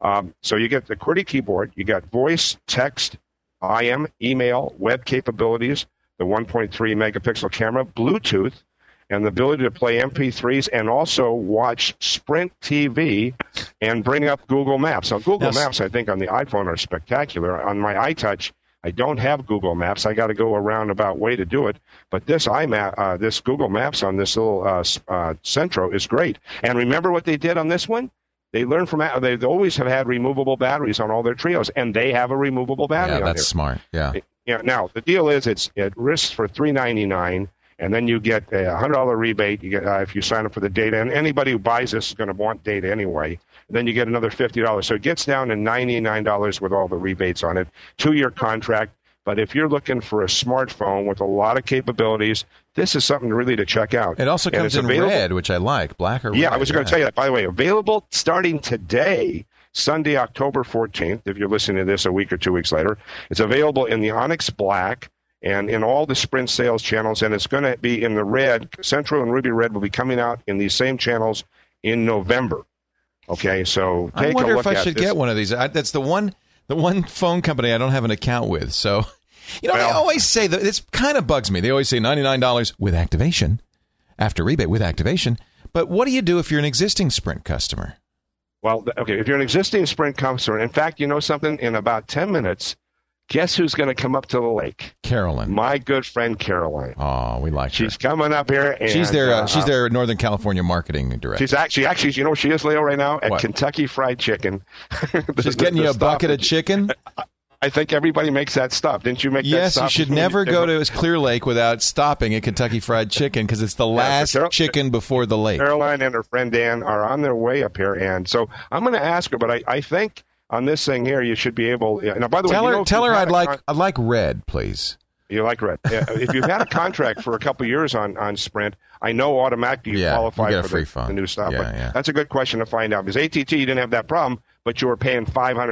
So you get the QWERTY keyboard, you got voice, text, IM, email, web capabilities, the 1.3 megapixel camera, Bluetooth, and the ability to play MP3s and also watch Sprint TV and bring up Google Maps. Now, Google Maps, I think, on the iPhone are spectacular. On my iTouch, I don't have Google Maps. I got to go a roundabout way to do it. But this this Google Maps on this little Centro is great. And remember what they did on this one? They learned from they always have had removable batteries on all their Trios, and they have a removable battery. Yeah, that's smart. Yeah. Now the deal is it risks for $399. And then you get a $100 rebate. You get if you sign up for the data, and anybody who buys this is going to want data anyway. And then you get another $50, so it gets down to $99 with all the rebates on it. 2-year contract. But if you're looking for a smartphone with a lot of capabilities, this is something really to check out. It also comes in red, which I like, black or red. Yeah, I was going to tell you that. By the way, available starting today, Sunday, October 14th. If you're listening to this a week or 2 weeks later, it's available in the Onyx Black. And in all the Sprint sales channels, and it's going to be in the red. Centro and Ruby Red will be coming out in these same channels in November. Okay, so take a look at this. I wonder if I should get one of these. That's the one phone company I don't have an account with. So, they always say that this kind of bugs me. They always say $99 with activation, after rebate with activation. But what do you do if you're an existing Sprint customer? Well, okay, if you're an existing Sprint customer, in fact, you know something? In about 10 minutes, guess who's going to come up to the lake? Carolyn. My good friend Caroline. Oh, we like her. She's coming up here. And, she's their Northern California marketing director. She's actually, you know where she is, Leo, right now? At what? Kentucky Fried Chicken. She's getting you a bucket of chicken? I think everybody makes that stop. Didn't you make that stop? Yes, you should never go to Clear Lake without stopping at Kentucky Fried Chicken because it's the last chicken before the lake. Caroline and her friend Dan are on their way up here. And so I'm going to ask her, but I think on this thing here, you should be able. Now, by the way, tell her I'd like red, please. You like red? If you've had a contract for a couple of years on Sprint, I know automatically you qualify for the new stuff. Yeah. That's a good question to find out because AT&T you didn't have that problem, but you were paying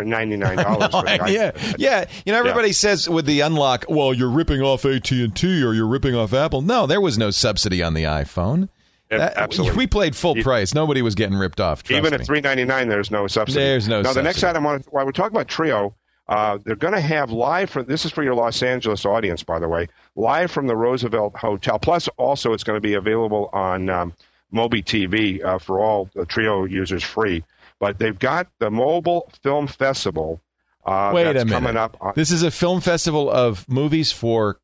$599 for the Yeah. Everybody says with the unlock, well, you're ripping off AT&T or you're ripping off Apple. No, there was no subsidy on the iPhone. Absolutely. We played full price. Nobody was getting ripped off. Even at $399, there's no subsidy. There's no subsidy. Now, the next item while we're talking about Trio, they're going to have this is for your Los Angeles audience, by the way, live from the Roosevelt Hotel. Plus, also, it's going to be available on Mobi TV for all the Trio users free. But they've got the Mobile Film Festival Wait a minute. Coming up. This is a film festival of movies for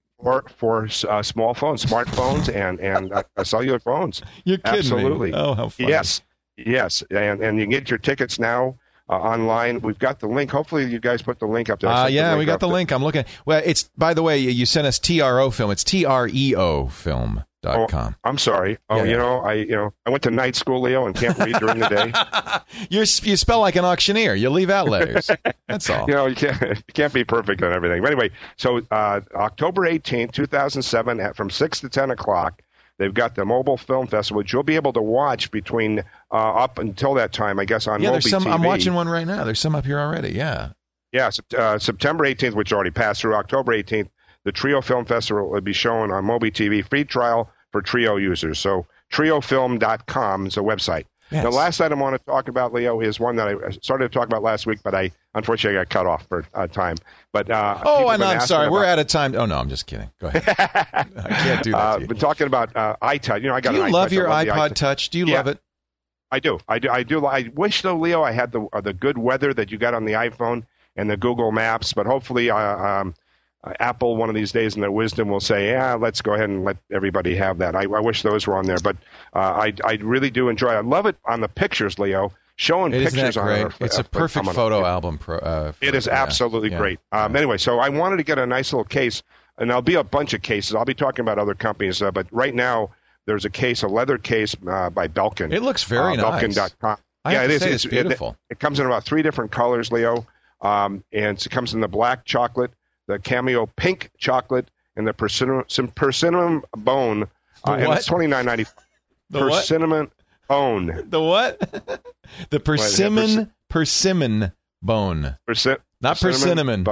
small phones, smartphones, and cellular phones. You're kidding Absolutely. me. Oh, how funny. Yes. And you can get your tickets now online. We've got the link. Hopefully you guys put the link up there. We got the link. I'm looking. Well, it's, by the way, you sent us TRO film. It's TREOfilm.com. Oh, I'm sorry. Oh, yeah. I went to night school, Leo, and can't read during the day. You spell like an auctioneer. You leave out letters. That's all. You can't be perfect on everything. But anyway, so October 18th, 2007, from 6 to 10 o'clock, they've got the Mobile Film Festival, which you'll be able to watch between up until that time, I guess, on Mobi TV. I'm watching one right now. There's some up here already, yeah. Yeah, September 18th, which already passed through, October 18th, the Trio Film Festival will be shown on Mobi TV, free trial for Trio users. So triofilm.com is a website. Yes. The last item I want to talk about, Leo, is one that I started to talk about last week, but unfortunately I got cut off for time. But I'm sorry. We're out of time. Oh, no, I'm just kidding. Go ahead. I can't do that to you. Been talking about iTouch. I got Do you an love iTouch. your iPod Touch? Do you love it? I do. I wish, though, Leo, I had the good weather that you got on the iPhone and the Google Maps, but hopefully Apple one of these days in their wisdom will say, yeah, let's go ahead and let everybody have that. I wish those were on there, but I really do enjoy it. I love it on the pictures, Leo. Showing pictures on it. It's a perfect photo album. It is absolutely great. Anyway, so I wanted to get a nice little case, and there'll be a bunch of cases. I'll be talking about other companies, but right now there's a leather case by Belkin. It looks very nice. Belkin.com. It is. It's beautiful. It comes in about 3 different colors, Leo, and it comes in the black chocolate, the cameo pink chocolate, and the persimmon bone. And it's $29.95. Persimmon bone. The what? The persimmon bone. Not persimmon.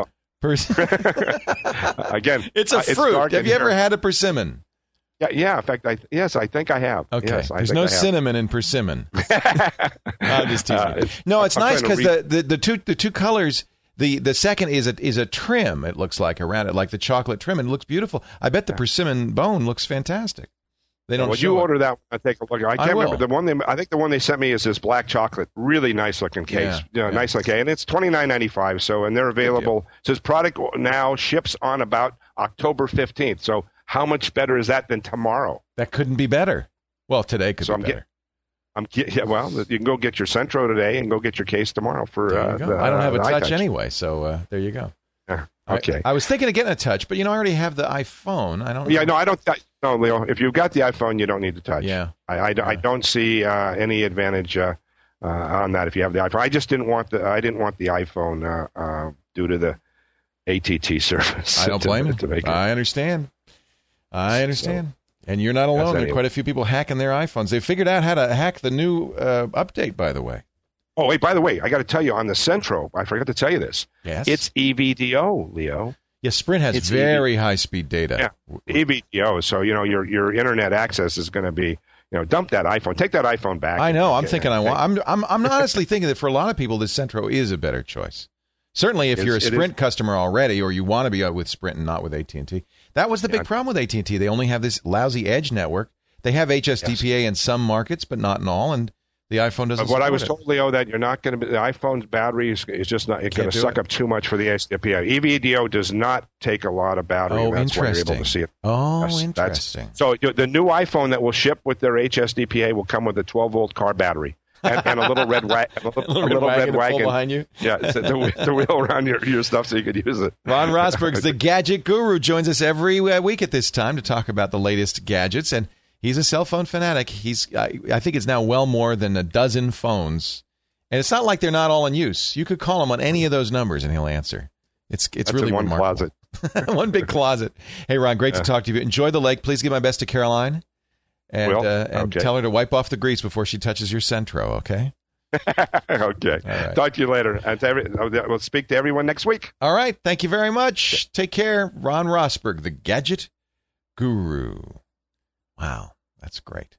Again, it's a fruit. Have you ever had a persimmon? Yeah. In fact, I think I have. Okay. Yes, There's no cinnamon in persimmon. I'm just teasing. No, it's nice because the two colors. The second is a trim. It looks like around it, like the chocolate trim, and it looks beautiful. I bet the persimmon bone looks fantastic. They don't. Well, you order that. I take a look. I can't remember the one. I think the one they sent me is this black chocolate, really nice looking case. Nice looking, and it's $29.95. So, and they're available. It says product now ships on about October 15th. So, how much better is that than tomorrow? That couldn't be better. Well, today could be better. Well, you can go get your Centro today and go get your case tomorrow for. I don't have a touch anyway, so there you go. Okay. I was thinking of getting a touch, but I already have the iPhone. I don't. Yeah, no, I don't. No, Leo. If you've got the iPhone, you don't need to touch. Yeah. I don't see any advantage on that if you have the iPhone. I just didn't want the iPhone due to the ATT service. I don't blame you. I understand. And you're not alone. There are quite a few people hacking their iPhones. They figured out how to hack the new update, by the way. Oh, wait, by the way, I got to tell you, on the Centro, I forgot to tell you this. Yes. It's EVDO, Leo. Yes, Sprint has very high-speed data. Yeah, EVDO. So, your internet access is going to be, dump that iPhone. Take that iPhone back. I know. I'm thinking I'm honestly thinking that for a lot of people, the Centro is a better choice. Certainly, if you're a Sprint customer already, or you want to be with Sprint and not with AT&T. That was the big problem with AT&T. They only have this lousy Edge network. They have HSDPA in some markets, but not in all, and the iPhone doesn't. But what I was told, Leo, that you're not going to be. The iPhone's battery is just not. It's going to suck up too much for the HSDPA. EVDO does not take a lot of battery. Oh, and that's interesting. why you're able to see it. Oh, interesting. So the new iPhone that will ship with their HSDPA will come with a 12-volt car battery. And a little red wagon. a little red wagon behind you. Yeah, the wheel around your stuff so you could use it. Ron Rosberg's the Gadget Guru, joins us every week at this time to talk about the latest gadgets, and he's a cell phone fanatic. I think it's now well more than a dozen phones, and it's not like they're not all in use. You could call him on any of those numbers, and he'll answer. It's really in one remarkable. Closet. One big closet. Hey, Ron, great to talk to you. Enjoy the lake. Please give my best to Caroline. And tell her to wipe off the grease before she touches your Centro, okay? Okay. Right. Talk to you later. And we'll speak to everyone next week. All right. Thank you very much. Take care. Ron Rosberg, the Gadget Guru. Wow. That's great.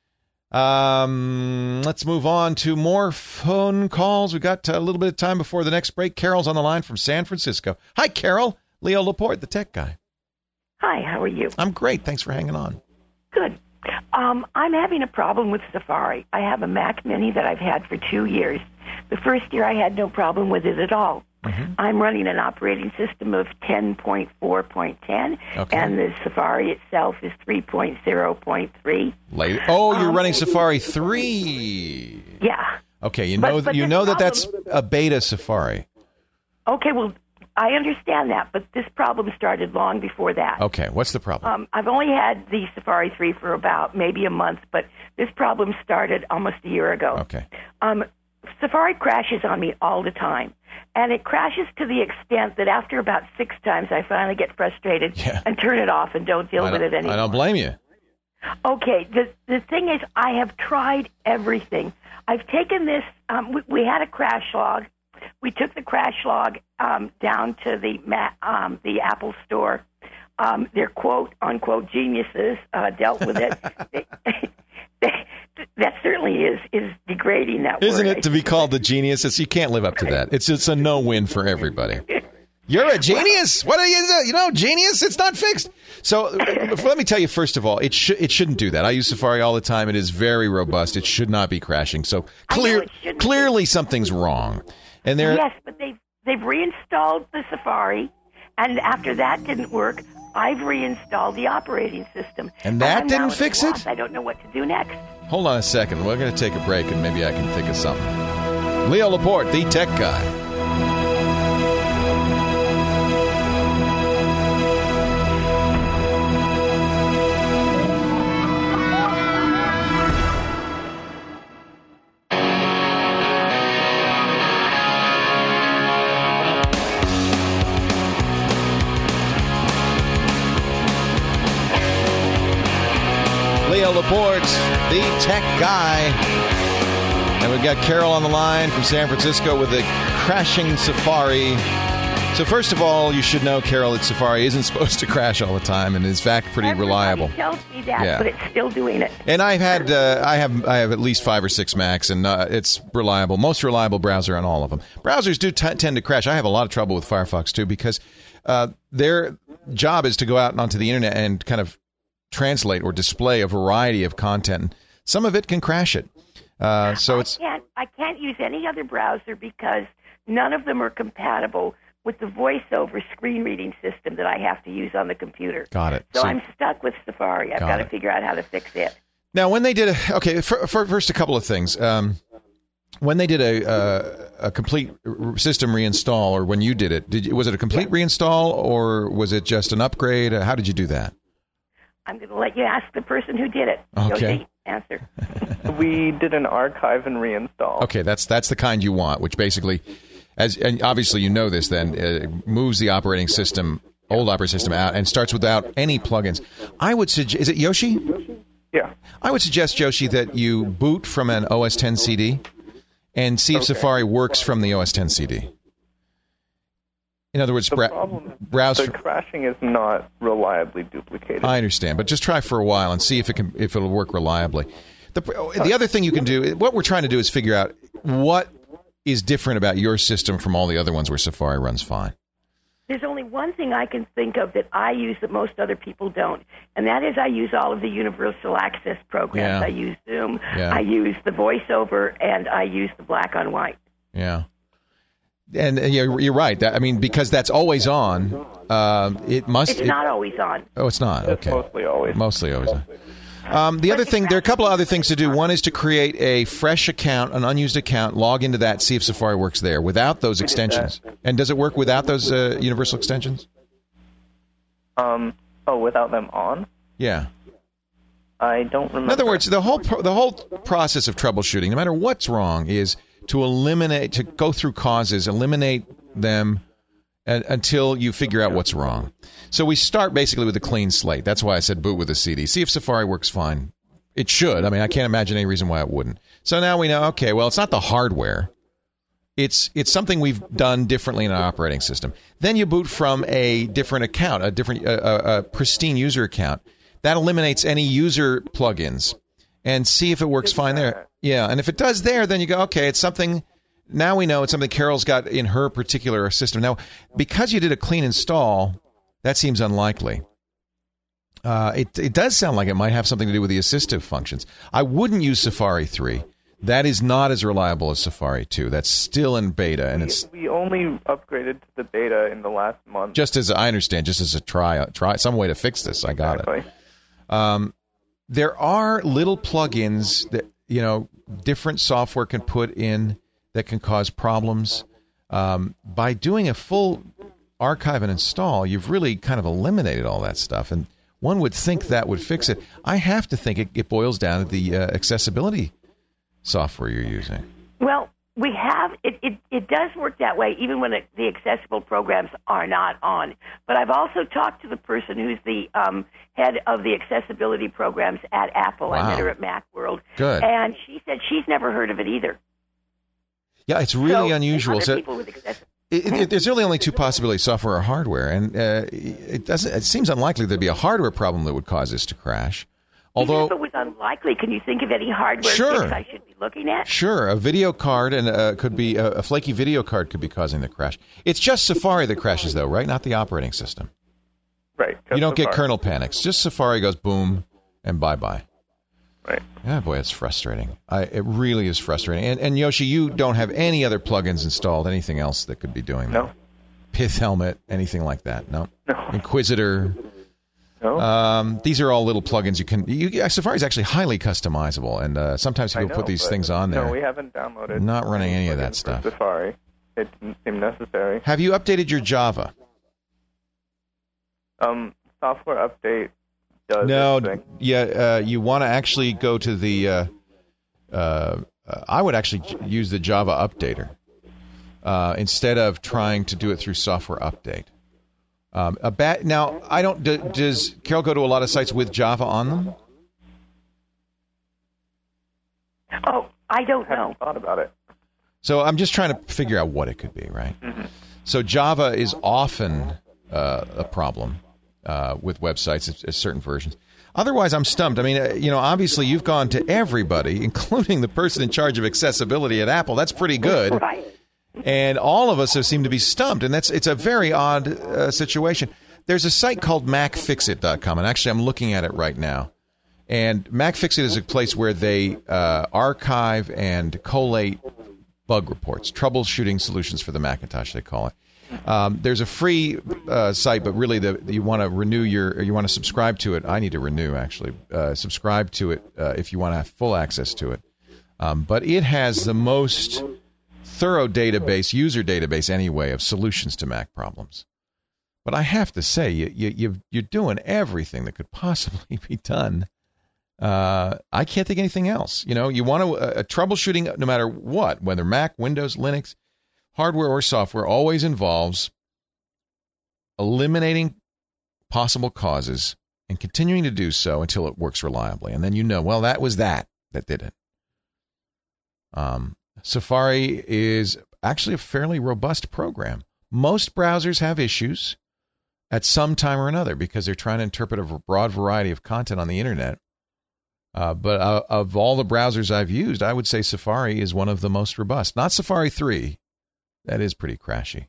Let's move on to more phone calls. We got a little bit of time before the next break. Carol's on the line from San Francisco. Hi, Carol. Leo Laporte, the tech guy. Hi, how are you? I'm great. Thanks for hanging on. Good. I'm having a problem with Safari. I have a Mac Mini that I've had for 2 years. The first year I had no problem with it at all. Mm-hmm. I'm running an operating system of 10.4.10, and the Safari itself is 3.0.3. You're running Safari 3. Yeah. Okay, you know that's a beta Safari. Okay, well, I understand that, but this problem started long before that. Okay, what's the problem? I've only had the Safari 3 for about maybe a month, but this problem started almost a year ago. Okay. Safari crashes on me all the time, and it crashes to the extent that after about 6 times, I finally get frustrated and turn it off and don't deal with it anymore. I don't blame you. Okay, the thing is, I have tried everything. I've taken this, we had a crash log. We took the crash log down to the Apple store. Their quote-unquote geniuses dealt with it. That certainly is degrading, that Isn't word. it, to be called the geniuses? You can't live up to that. It's a no-win for everybody. You're a genius? What are you? Genius? It's not fixed. So let me tell you, first of all, it shouldn't do that. I use Safari all the time. It is very robust. It should not be crashing. So clearly something's wrong. And yes, but they've reinstalled the Safari, and after that didn't work, I've reinstalled the operating system. And that didn't fix it? I don't know what to do next. Hold on a second. We're going to take a break, and maybe I can think of something. Leo Laporte, the tech guy. Laporte, the tech guy. And we've got Carol on the line from San Francisco with a crashing Safari. So first of all, you should know, Carol, that Safari isn't supposed to crash all the time, and is in fact pretty reliable. Everybody tells me that, but it's still doing it. And I have at least 5 or 6 Macs, and it's reliable. Most reliable browser on all of them. Browsers do tend to crash. I have a lot of trouble with Firefox too, because their job is to go out onto the internet and kind of translate or display a variety of content. Some of it can crash it. I can't use any other browser because none of them are compatible with the VoiceOver screen reading system that I have to use on the computer. Got it. So I'm stuck with Safari. I've got to figure out how to fix it. Now, when they did first a couple of things. When they did a complete system reinstall, or when you did it, was it a complete reinstall, or was it just an upgrade? How did you do that? I'm going to let you ask the person who did it. Okay. Answer. We did an archive and reinstall. Okay, that's the kind you want, which basically, and obviously you know this, then moves the operating system, old operating system out, and starts without any plugins. I would suggest, is it Yoshi? Yeah. I would suggest, Yoshi, that you boot from an OS X CD and see if Safari works from the OS X CD. In other words, browse. The crashing is not reliably duplicated. I understand, but just try for a while and see if it'll work reliably. The other thing you can do, what we're trying to do, is figure out what is different about your system from all the other ones where Safari runs fine. There's only one thing I can think of that I use that most other people don't, and that is I use all of the universal access programs. Yeah. I use Zoom, Yeah. I use the VoiceOver, and I use the black on white. Yeah. And you're right. Because that's always on, it must... It's not always on. Oh, it's not? Okay. It's mostly always on. The other thing, there are a couple of other things to do. One is to create a fresh account, an unused account, log into that, see if Safari works there without those extensions. And does it work without those universal extensions? Without them on? Yeah. I don't remember. In other words, the whole process of troubleshooting, no matter what's wrong, is to go through causes, eliminate them until you figure out what's wrong. So we start basically with a clean slate. That's why I said boot with a CD. See if Safari works fine. It should. I can't imagine any reason why it wouldn't. So now we know, okay, well, it's not the hardware. It's something we've done differently in our operating system. Then you boot from a different account, a pristine user account. That eliminates any user plugins and see if it works fine there. Yeah, and if it does there, then you go, okay, it's something... Now we know it's something Carol's got in her particular system. Now, because you did a clean install, that seems unlikely. It does sound like it might have something to do with the assistive functions. I wouldn't use Safari 3. That is not as reliable as Safari 2. That's still in beta, and we only upgraded to the beta in the last month. Just as I understand, just as a try some way to fix this. I got it. There are little plugins that different software can put in that can cause problems. By doing a full archive and install, you've really kind of eliminated all that stuff, and one would think that would fix it. I have to think it boils down to the accessibility software you're using. Well, we have it does work that way even when the accessible programs are not on. But I've also talked to the person who's the head of the accessibility programs at Apple. Wow. I met her at Macworld. Good. And she said she's never heard of it either. Yeah, it's really unusual. Other people with accessibility. There's really only two possibilities: software or hardware, and it seems unlikely there'd be a hardware problem that would cause this to crash. Although, even if it was unlikely, can you think of any hardware fix I should be looking at? Sure, a video card and could be a flaky video card could be causing the crash. It's just Safari that crashes, though, right? Not the operating system. Right. You don't get kernel panics. Just Safari goes boom and bye-bye. Right. Yeah, boy, it's frustrating. It really is frustrating. And Yoshi, you don't have any other plugins installed, anything else that could be doing that? No. Pith Helmet, anything like that? No. Inquisitor. No. These are all little plugins you can. Safari is actually highly customizable, and sometimes people put these things on there. No, we haven't downloaded. Not running any of that stuff. Safari. It didn't seem necessary. Have you updated your Java? Software update does. No. Yeah. You want to actually go to the. I would actually use the Java updater instead of trying to do it through software update. Now, I don't. Does Carol go to a lot of sites with Java on them? Oh, I don't know. I haven't thought about it. So I'm just trying to figure out what it could be, right? Mm-hmm. So Java is often a problem with websites at certain versions. Otherwise, I'm stumped. I mean, obviously you've gone to everybody, including the person in charge of accessibility at Apple. That's pretty good. Right. And all of us have seemed to be stumped, and it's a very odd situation. There's a site called MacFixit.com, and actually I'm looking at it right now. And MacFixit is a place where they archive and collate bug reports, troubleshooting solutions for the Macintosh, they call it. There's a free site, but really you want to subscribe to it. I need to renew, actually. Subscribe to it if you want to have full access to it. But it has the most thorough user database anyway, of solutions to Mac problems. But I have to say, you're doing everything that could possibly be done. I can't think of anything else. You want to troubleshooting, no matter what, whether Mac, Windows, Linux, hardware or software, always involves eliminating possible causes and continuing to do so until it works reliably. And then well, that was that did it. Safari is actually a fairly robust program. Most browsers have issues at some time or another because they're trying to interpret a broad variety of content on the internet. But of all the browsers I've used, I would say Safari is one of the most robust. Not Safari 3. That is pretty crashy.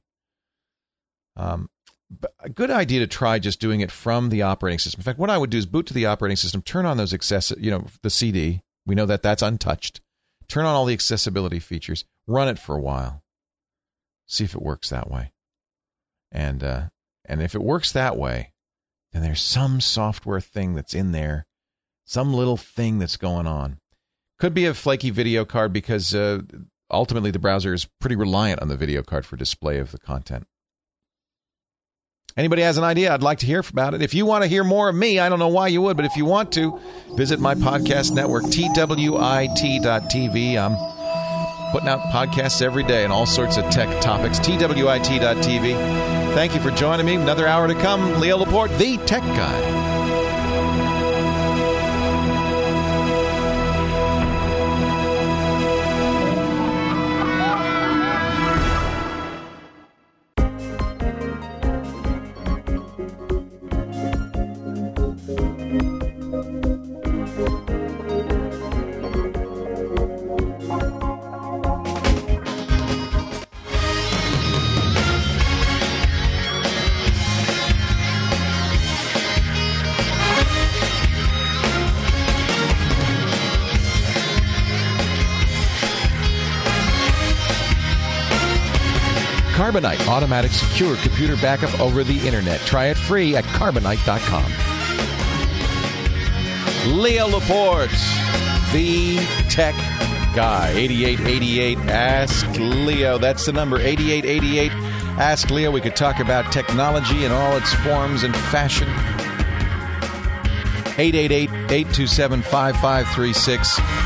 But a good idea to try just doing it from the operating system. In fact, what I would do is boot to the operating system, turn on those the CD. We know that that's untouched. Turn on all the accessibility features, run it for a while, see if it works that way. And if it works that way, then there's some software thing that's in there, some little thing that's going on. Could be a flaky video card because ultimately the browser is pretty reliant on the video card for display of the content. Anybody has an idea? I'd like to hear about it. If you want to hear more of me, I don't know why you would, but if you want to, visit my podcast network, TWIT.tv. I'm putting out podcasts every day on all sorts of tech topics, TWIT.tv. Thank you for joining me. Another hour to come. Leo Laporte, the Tech Guy. Carbonite, automatic secure computer backup over the internet. Try it free at Carbonite.com. Leo Laporte, the Tech Guy. 8888 Ask Leo. That's the number, 8888 Ask Leo. We could talk about technology in all its forms and fashion. 888-827-5536.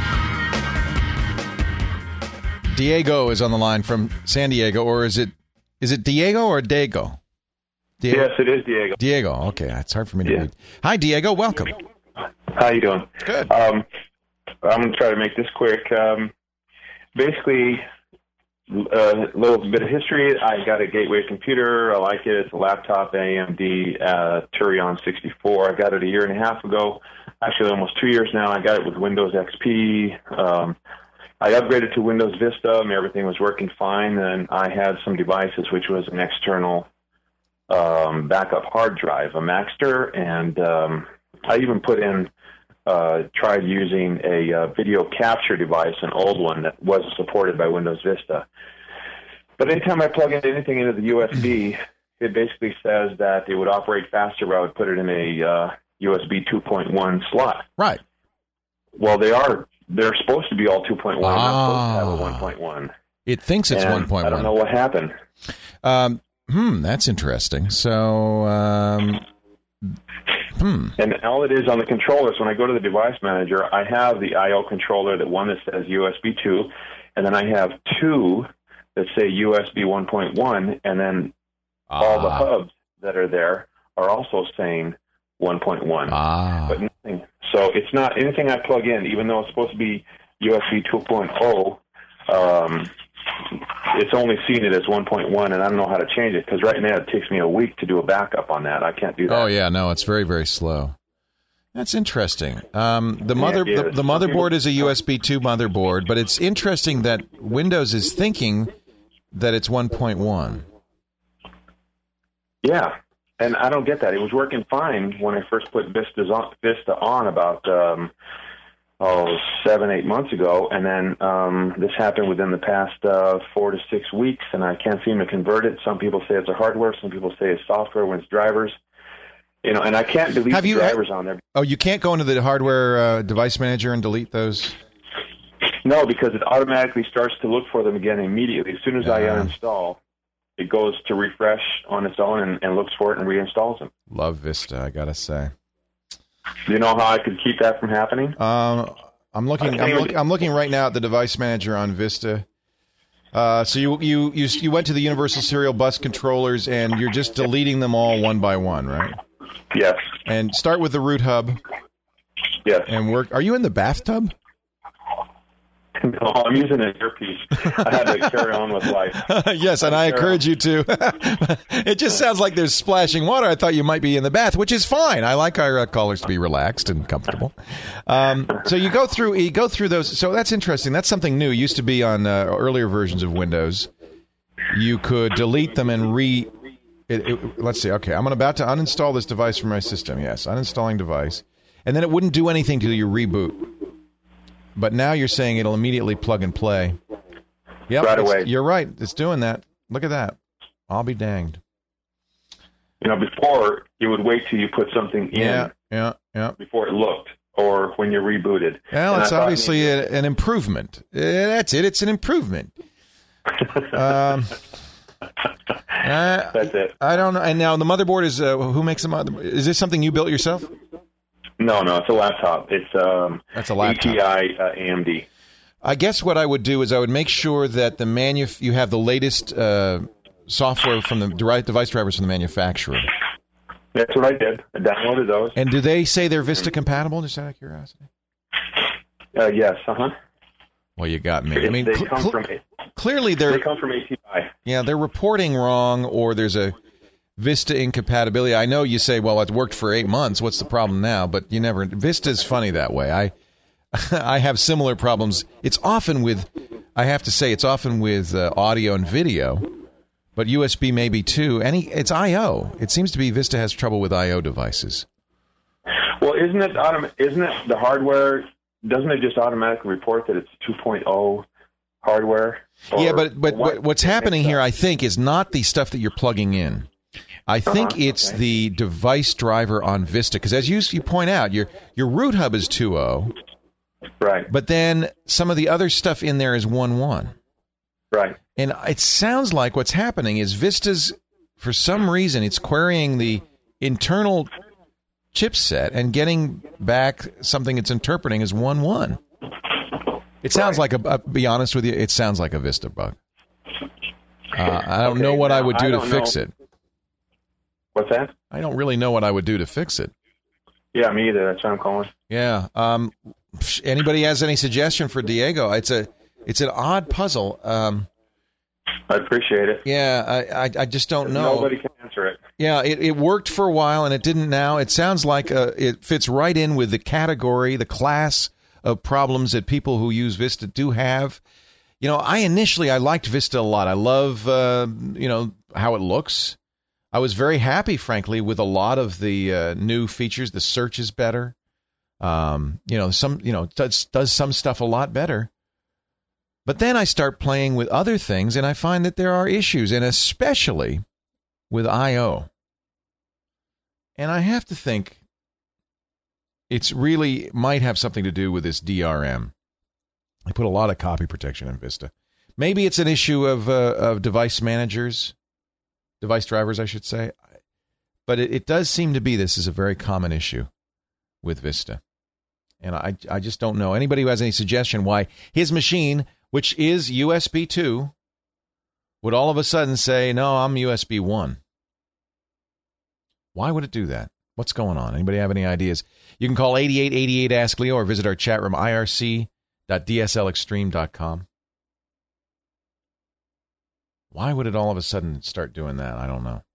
Diego is on the line from San Diego, or is it Diego or Dago? Yes, it is Diego. Diego, okay. It's hard for me to read. Hi, Diego. Welcome. How you doing? Good. I'm going to try to make this quick. Basically, a little bit of history. I got a Gateway computer. I like it. It's a laptop, AMD Turion 64. I got it a year and a half ago. Actually, almost 2 years now. I got it with Windows XP. I upgraded to Windows Vista, and everything was working fine. And I had some devices, which was an external backup hard drive, a Maxter, and I even put in, tried using a video capture device, an old one that wasn't supported by Windows Vista. But anytime I plug in anything into the USB, it basically says that it would operate faster, but I would put it in a USB 2.1 slot. Right. Well, they're supposed to be all 2.1. I'm supposed to have a 1.1. It thinks it's 1.1. I don't know what happened. That's interesting. So, And all it is on the controllers, when I go to the device manager, I have the I/O controller, that one that says USB 2, and then I have two that say USB 1.1, and then all the hubs that are there are also saying 1.1. But nothing. So it's not anything I plug in, even though it's supposed to be USB 2.0. It's only seen it as 1.1, and I don't know how to change it, because right now it takes me a week to do a backup on that. I can't do that. Oh, yeah, no, it's very, very slow. That's interesting. The motherboard is a USB 2 motherboard, but it's interesting that Windows is thinking that it's 1.1. Yeah, and I don't get that. It was working fine when I first put Vista on about 7-8 months ago, and then this happened within the past 4 to 6 weeks, and I can't seem to convert it. Some people say it's a hardware, some people say it's software when it's drivers. You know, and I can't delete the drivers on there. Oh, you can't go into the hardware device manager and delete those? No, because it automatically starts to look for them again immediately. As soon as I uninstall, it goes to refresh on its own and looks for it and reinstalls them. Love Vista, I gotta say. Do you know how I could keep that from happening? I'm looking right now at the device manager on Vista. So you went to the Universal Serial Bus controllers, and you're just deleting them all one by one, right? Yes. And start with the root hub. Yes. And work. Are you in the bathtub? No, I'm using an earpiece. I had to carry on with life. Yes, and I encourage you to. It just sounds like there's splashing water. I thought you might be in the bath, which is fine. I like our callers to be relaxed and comfortable. So you go through those. So that's interesting. That's something new. It used to be on earlier versions of Windows. You could delete them and let's see. Okay, I'm about to uninstall this device from my system. Yes, uninstalling device. And then it wouldn't do anything till you reboot. But now you're saying it'll immediately plug and play. Yep, right away. You're right. It's doing that. Look at that. I'll be danged. You know, before, you would wait till you put something in before it looked, or when you're rebooted. Well, it's obviously an improvement. That's it. It's an improvement. That's it. I don't know. And now the motherboard is, who makes the motherboard? Is this something you built yourself? No, it's a laptop. It's that's a laptop. ATI AMD. I guess what I would do is I would make sure that you have the latest software from the device drivers from the manufacturer. That's what I did. I downloaded those. And do they say they're Vista compatible? Just out of curiosity. Yes. Well, you got me. They come from clearly they come from ATI. Yeah, they're reporting wrong, or there's a Vista incompatibility. I know you say, well, it worked for 8 months. What's the problem now? But you never. Vista's funny that way. I have similar problems. It's often with audio and video, but USB maybe too. It's I/O. It seems to be Vista has trouble with I/O devices. Well, isn't it the hardware? Doesn't it just automatically report that it's 2.0 hardware? Yeah, but what's happening here, I think, is not the stuff that you're plugging in. I think it's the device driver on Vista, because as you point out, your root hub is 2.0, right? But then some of the other stuff in there is 1.1, right? And it sounds like what's happening is Vista's, for some reason, it's querying the internal chipset and getting back something it's interpreting as 1.1. It sounds like be honest with you, it sounds like a Vista bug. I don't know what I would do to fix it. What's that? I don't really know what I would do to fix it. Yeah, me either. That's why I'm calling. Yeah. Anybody has any suggestion for Diego? It's an odd puzzle. I appreciate it. Yeah, I just don't know. Nobody can answer it. Yeah, it worked for a while and it didn't now. It sounds like it fits right in with the category, the class of problems that people who use Vista do have. You know, I liked Vista a lot. I love, how it looks. I was very happy, frankly, with a lot of the new features. The search is better. Does some stuff a lot better. But then I start playing with other things, and I find that there are issues, and especially with I/O. And I have to think it's really might have something to do with this DRM. I put a lot of copy protection in Vista. Maybe it's an issue of device drivers, I should say. But it does seem to be this is a very common issue with Vista. And I just don't know. Anybody who has any suggestion why his machine, which is USB 2, would all of a sudden say, no, I'm USB 1. Why would it do that? What's going on? Anybody have any ideas? You can call 8888-ASK-LEO or visit our chat room, irc.dslextreme.com. Why would it all of a sudden start doing that? I don't know.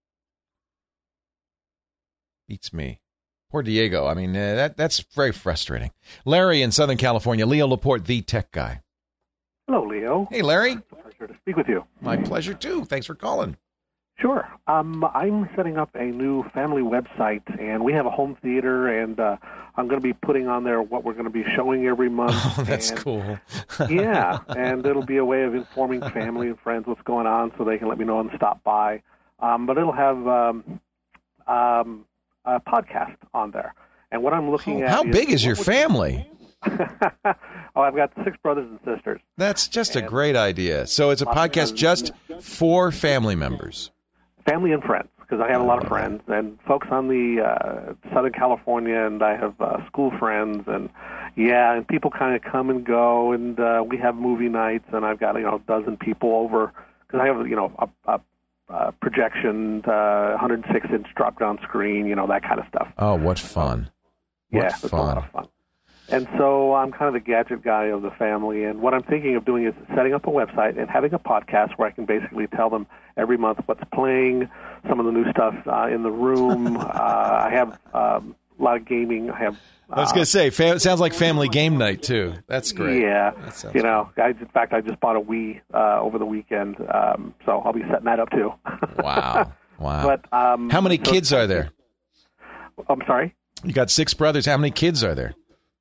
Beats me. Poor Diego. I mean, that's very frustrating. Larry in Southern California. Leo Laporte, the tech guy. Hello, Leo. Hey, Larry. It's a pleasure to speak with you. My pleasure, too. Thanks for calling. Sure. I'm setting up a new family website, and we have a home theater, and I'm going to be putting on there what we're going to be showing every month. Oh, that's cool. Yeah, and it'll be a way of informing family and friends what's going on so they can let me know and stop by. But it'll have a podcast on there. And what I'm looking at how big is your family? I've got 6 brothers and sisters. That's just a great idea. So it's a podcast just for family members. Family and friends, because I have a lot of friends and folks on the Southern California, and I have school friends, and and people kind of come and go, and we have movie nights, and I've got a dozen people over because I have a projection, 106-inch drop-down screen, that kind of stuff. Oh, what fun! It's a lot of fun. And so I'm kind of the gadget guy of the family, and what I'm thinking of doing is setting up a website and having a podcast where I can basically tell them every month what's playing, some of the new stuff in the room. I have a lot of gaming. I was going to say, it sounds like family game night, too. That's great. Yeah. In fact, I just bought a Wii over the weekend, so I'll be setting that up, too. Wow. But how many kids are there? I'm sorry? You got 6 brothers. How many kids are there?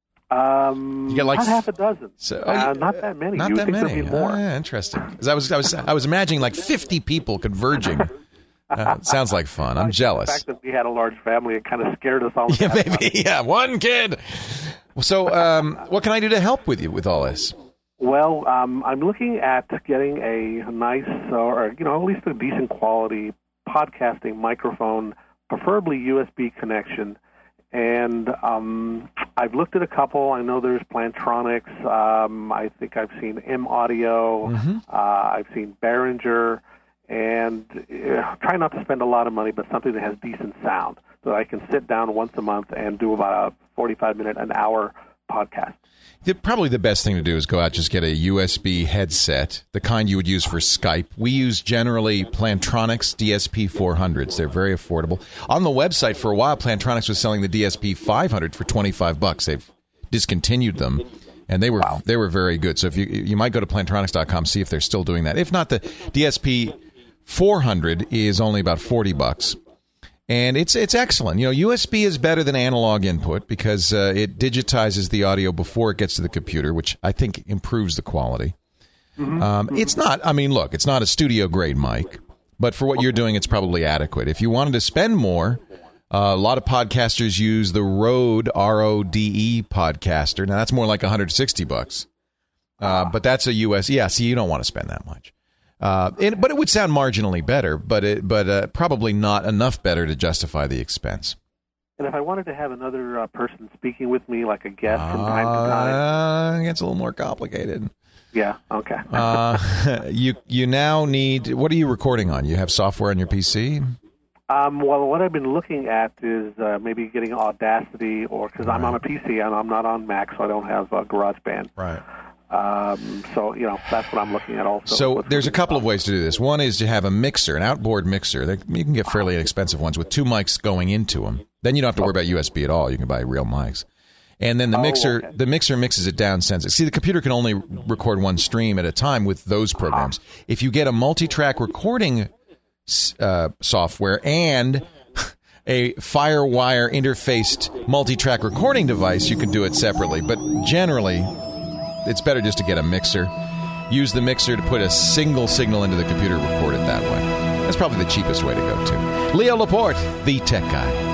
You get like half a dozen. So, not that many. Not you that think many. There'd be more. Interesting. Because I was imagining like 50 people converging. Sounds like fun. I'm jealous. The fact that we had a large family, it kind of scared us all. Yeah, maybe. Yeah, 1 kid. So, what can I do to help with you with all this? Well, I'm looking at getting a nice, or at least a decent quality podcasting microphone, preferably USB connection. And I've looked at a couple. I know there's Plantronics. I think I've seen M Audio. Mm-hmm. I've seen Behringer. And try not to spend a lot of money, but something that has decent sound so that I can sit down once a month and do about a 45-minute, an hour podcast. Probably the best thing to do is go out, just get a USB headset, the kind you would use for Skype. We use generally Plantronics DSP 400s. They're very affordable. On the website for a while, Plantronics was selling the DSP 500 for $25. They've discontinued them, and they were very good. So if you might go to Plantronics.com, see if they're still doing that. If not, the DSP 400 is only about $40. And it's excellent. USB is better than analog input because it digitizes the audio before it gets to the computer, which I think improves the quality. Mm-hmm. It's not, look, it's not a studio-grade mic, but for what you're doing, it's probably adequate. If you wanted to spend more, a lot of podcasters use the Rode, RODE podcaster. Now, that's more like $160. But that's a US. Yeah, see, you don't want to spend that much. But it would sound marginally better, but probably not enough better to justify the expense. And if I wanted to have another person speaking with me, like a guest from time to time, it gets a little more complicated. Yeah. Okay. You now need. What are you recording on? You have software on your PC? Well, what I've been looking at is maybe getting Audacity, or because I'm on a PC and I'm not on Mac, so I don't have GarageBand. Right. So, that's what I'm looking at also. So there's a couple of ways to do this. One is to have a mixer, an outboard mixer. You can get fairly inexpensive ones with 2 mics going into them. Then you don't have to worry about USB at all. You can buy real mics. And then the mixer mixes it down, sends it. See, the computer can only record 1 stream at a time with those programs. If you get a multi-track recording software and a FireWire interfaced multi-track recording device, you can do it separately. But generally, it's better just to get a mixer. Use the mixer to put a single signal into the computer, record it that way. That's probably the cheapest way to go, too. Leo Laporte, the tech guy.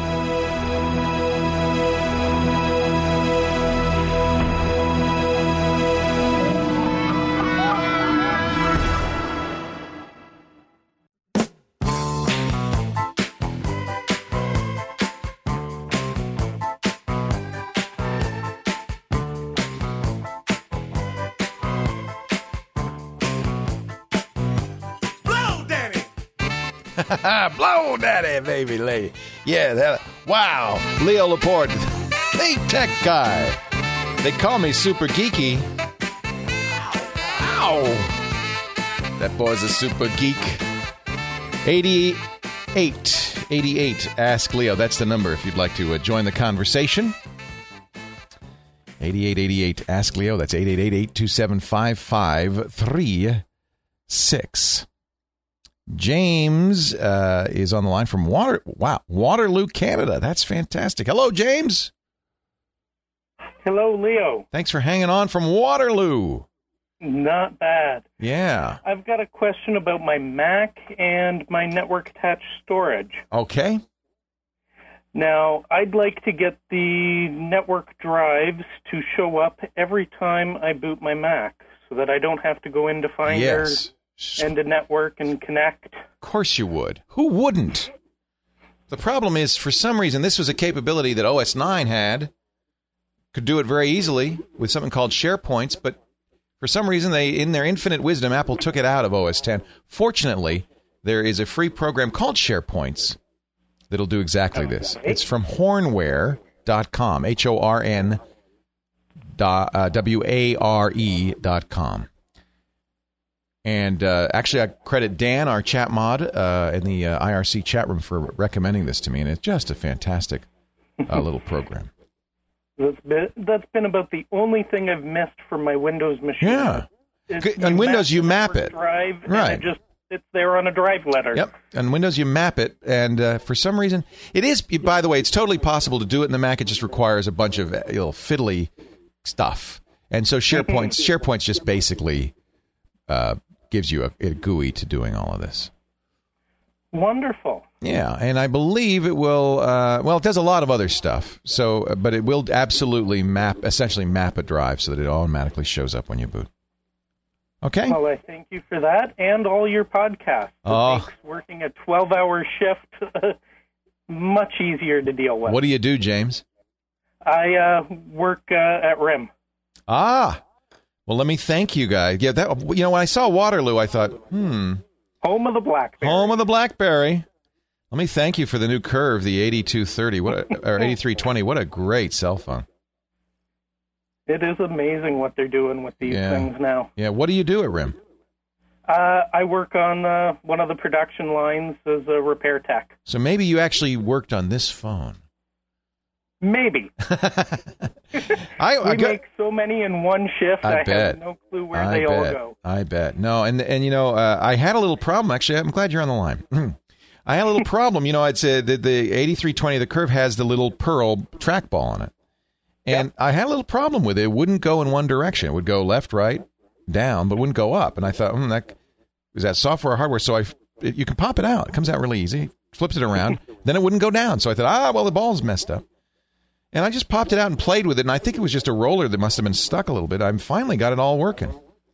Blow, daddy, baby lady. Yeah, wow. Leo Laporte, the tech guy. They call me super geeky. Ow. That boy's a super geek. 88. Ask Leo. That's the number if you'd like to join the conversation. 8888. Ask Leo. That's 888-827-5536. James is on the line from Waterloo, Canada. That's fantastic. Hello, James. Hello, Leo. Thanks for hanging on from Waterloo. Not bad. Yeah. I've got a question about my Mac and my network-attached storage. Okay. Now, I'd like to get the network drives to show up every time I boot my Mac so that I don't have to go into Finder and a network and connect. Of course you would. Who wouldn't? The problem is, for some reason, this was a capability that OS 9 had. Could do it very easily with something called SharePoints, but for some reason, in their infinite wisdom, Apple took it out of OS 10. Fortunately, there is a free program called SharePoints that'll do exactly this. It's from hornware.com, HORNWARE.com. And actually, I credit Dan, our chat mod, in the IRC chat room for recommending this to me, and it's just a fantastic little program. That's been about the only thing I've missed from my Windows machine. Yeah. On Windows, you map it. Drive, right. And it's there on a drive letter. Yep. On Windows, you map it, and for some reason, it is, by the way, it's totally possible to do it in the Mac. It just requires a bunch of fiddly stuff. And so SharePoint's just basically gives you a GUI to doing all of this. Wonderful. Yeah, and I believe it will, it does a lot of other stuff, but it will absolutely essentially map a drive so that it automatically shows up when you boot. Okay? Well, I thank you for that and all your podcasts. It makes working a 12-hour shift much easier to deal with. What do you do, James? I work at RIM. Well, let me thank you guys. Yeah, when I saw Waterloo, I thought, Home of the BlackBerry. Home of the BlackBerry. Let me thank you for the new Curve, the 8230 or 8320. What a great cell phone. It is amazing what they're doing with these things now. Yeah, what do you do at RIM? I work on one of the production lines as a repair tech. So maybe you actually worked on this phone. Maybe. We make so many in one shift, I have no clue where they all go. I bet. No, and I had a little problem, actually. I'm glad you're on the line. I had a little problem. I'd say that the 8320, the Curve, has the little Pearl trackball on it. And I had a little problem with it. It wouldn't go in one direction. It would go left, right, down, but wouldn't go up. And I thought, is that software or hardware? So you can pop it out. It comes out really easy. Flips it around. Then it wouldn't go down. So I thought, the ball's messed up. And I just popped it out and played with it, and I think it was just a roller that must have been stuck a little bit. I finally got it all working.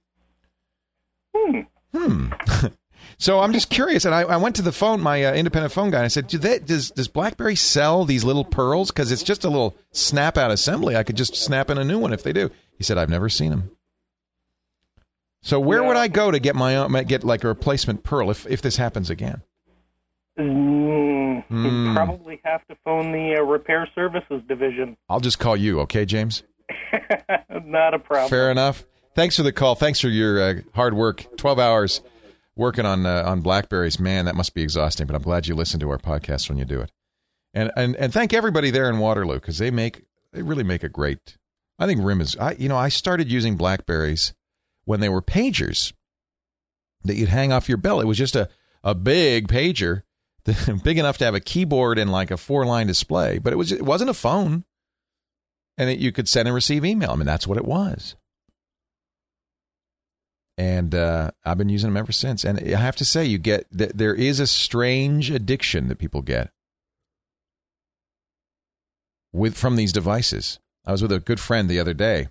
So I'm just curious, and I went to the phone, my independent phone guy, and I said, does BlackBerry sell these little Pearls? Because it's just a little snap-out assembly. I could just snap in a new one if they do. He said, I've never seen them. So where would I go to get like a replacement Pearl if this happens again? You'd probably have to phone the repair services division. I'll just call you, okay, James? Not a problem. Fair enough. Thanks for the call. Thanks for your hard work. 12 hours working on BlackBerries. Man, that must be exhausting, but I'm glad you listen to our podcast when you do it. And thank everybody there in Waterloo, because they really make a great... I think RIM is... I started using BlackBerries when they were pagers that you'd hang off your belt. It was just a a big pager, big enough to have a keyboard and like a 4-line display, but it wasn't a phone, and you could send and receive email. I mean, that's what it was. And I've been using them ever since. And I have to say, there is a strange addiction that people get from these devices. I was with a good friend the other day,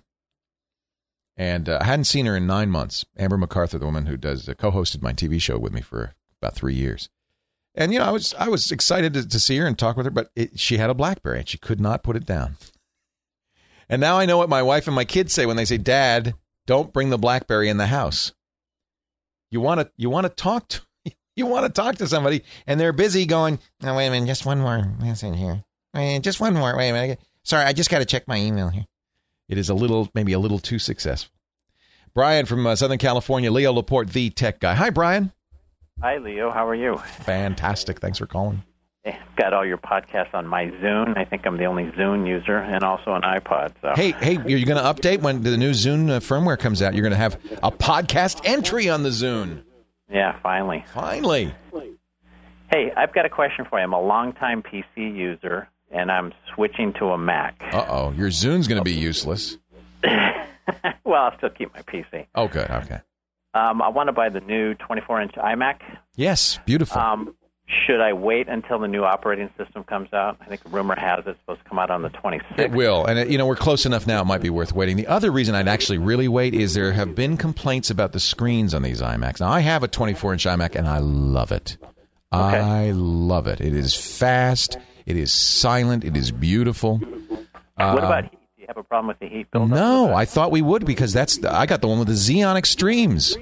and I hadn't seen her in 9 months. Amber MacArthur, the woman who co-hosted my TV show with me for about 3 years. And, I was excited to see her and talk with her, but she had a BlackBerry, and she could not put it down. And now I know what my wife and my kids say when they say, Dad, don't bring the BlackBerry in the house. You want to talk to somebody, and they're busy going, oh, wait a minute, just one more message here. Just one more. Wait a minute. Sorry, I just got to check my email here. It is maybe a little too successful. Brian from Southern California, Leo Laporte, the tech guy. Hi, Brian. Hi, Leo. How are you? Fantastic. Thanks for calling. I've got all your podcasts on my Zune. I think I'm the only Zune user, and also an iPod. So. Hey, you're going to update when the new Zune firmware comes out. You're going to have a podcast entry on the Zune. Yeah, finally. Finally. Hey, I've got a question for you. I'm a longtime PC user, and I'm switching to a Mac. Uh-oh. Your Zune's going to be useless. Well, I'll still keep my PC. Oh, good. Okay. I want to buy the new 24-inch iMac. Yes, beautiful. Should I wait until the new operating system comes out? I think the rumor has it's supposed to come out on the 26th. It will. And, we're close enough now, it might be worth waiting. The other reason I'd actually really wait is there have been complaints about the screens on these iMacs. Now, I have a 24-inch iMac, and I love it. Okay. I love it. It is fast. It is silent. It is beautiful. What about heat? Do you have a problem with the heat buildup? No, I thought we would because I got the one with the Xeon Extremes.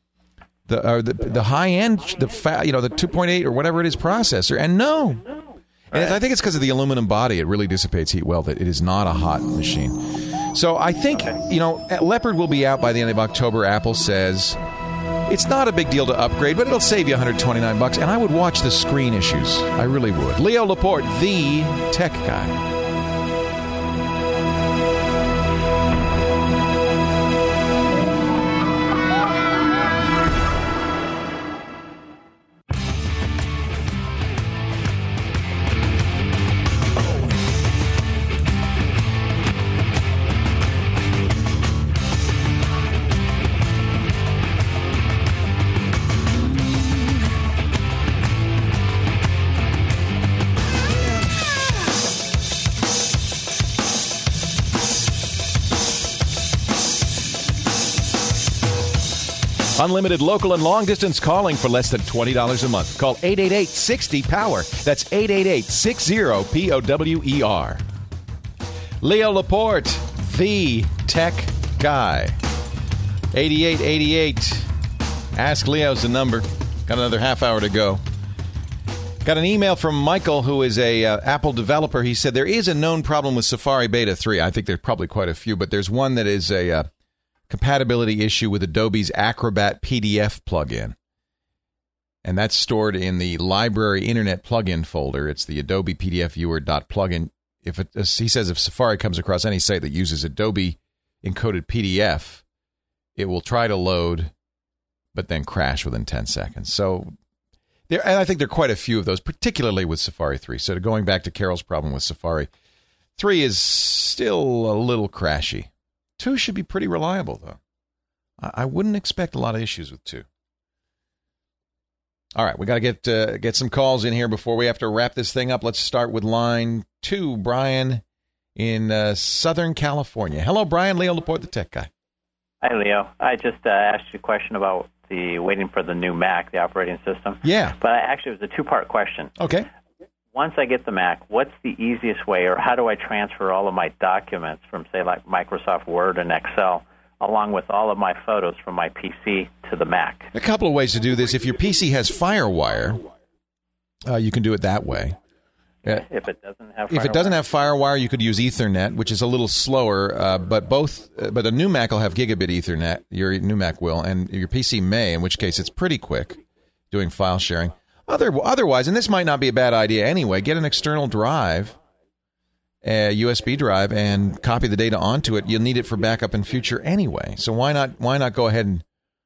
The high end, the 2.8 or whatever it is processor, and no. And I think it's because of the aluminum body. It really dissipates heat well. That it is not a hot machine. So I think Leopard will be out by the end of October. Apple says it's not a big deal to upgrade, but it'll save you $129. And I would watch the screen issues. I really would. Leo Laporte, the tech guy. Unlimited local and long-distance calling for less than $20 a month. Call 888-60-POWER. That's 888-60-POWER. Leo Laporte, the tech guy. 8888. Ask Leo's the number. Got another half hour to go. Got an email from Michael, who is a Apple developer. He said there is a known problem with Safari Beta 3. I think there's probably quite a few, but there's one that is a compatibility issue with Adobe's Acrobat PDF plugin. And that's stored in the library internet plugin folder. It's the Adobe PDF Viewer.plugin. He says if Safari comes across any site that uses Adobe encoded PDF, it will try to load, but then crash within 10 seconds. So, and I think there are quite a few of those, particularly with Safari 3. So going back to Carol's problem with Safari, 3 is still a little crashy. 2 should be pretty reliable, though. I wouldn't expect a lot of issues with 2. All right, we got to get some calls in here before we have to wrap this thing up. Let's start with line 2, Brian in Southern California. Hello, Brian. Leo Laporte, the tech guy. Hi, Leo. I just asked you a question about waiting for the new Mac, the operating system. Yeah. But it was a 2-part question. Okay. Once I get the Mac, what's the easiest way, or how do I transfer all of my documents from, say, like Microsoft Word and Excel, along with all of my photos from my PC to the Mac? A couple of ways to do this. If your PC has FireWire, you can do it that way. If it doesn't have FireWire? If it doesn't have FireWire, you could use Ethernet, which is a little slower, but a new Mac will have gigabit Ethernet. Your new Mac will, and your PC may, in which case it's pretty quick doing file sharing. Otherwise, and this might not be a bad idea anyway, get an external drive, a USB drive, and copy the data onto it. You'll need it for backup in future anyway. So why not go ahead and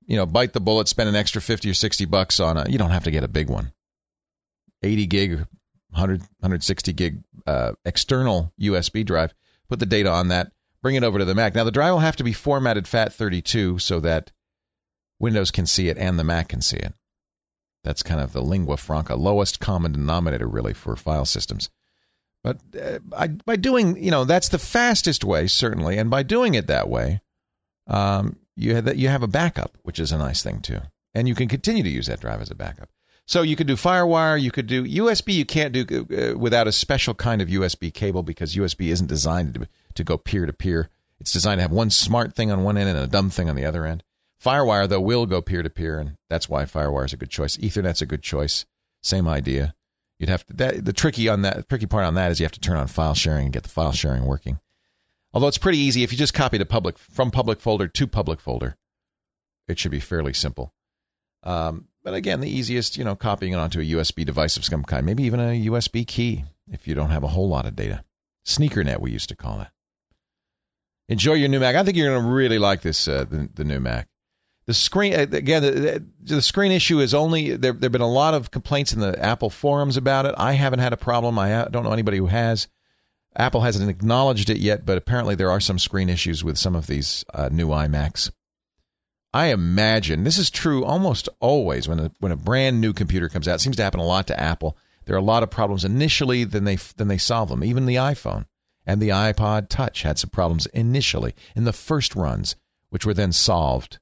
bite the bullet, spend an extra $50 or $60 on you don't have to get a big one. 80 gig, 100, 160 gig external USB drive. Put the data on that. Bring it over to the Mac. Now, the drive will have to be formatted FAT32 so that Windows can see it and the Mac can see it. That's kind of the lingua franca, lowest common denominator, really, for file systems. But by doing, that's the fastest way, certainly. And by doing it that way, you have a backup, which is a nice thing, too. And you can continue to use that drive as a backup. So you could do FireWire, you could do USB. You can't do without a special kind of USB cable because USB isn't designed to go peer-to-peer. It's designed to have one smart thing on one end and a dumb thing on the other end. FireWire, though, will go peer-to-peer, and that's why FireWire is a good choice. Ethernet's a good choice. Same idea. You'd have to. The tricky part on that is you have to turn on file sharing and get the file sharing working. Although it's pretty easy if you just copy from public folder to public folder, it should be fairly simple. But again, the easiest, copying it onto a USB device of some kind, maybe even a USB key if you don't have a whole lot of data. SneakerNet, we used to call it. Enjoy your new Mac. I think you're going to really like this, the new Mac. The screen, again, the screen issue is only, there have been a lot of complaints in the Apple forums about it. I haven't had a problem. I don't know anybody who has. Apple hasn't acknowledged it yet, but apparently there are some screen issues with some of these new iMacs. I imagine, this is true almost always when a brand new computer comes out. It seems to happen a lot to Apple. There are a lot of problems initially, then they solve them. Even the iPhone and the iPod Touch had some problems initially in the first runs, which were then solved.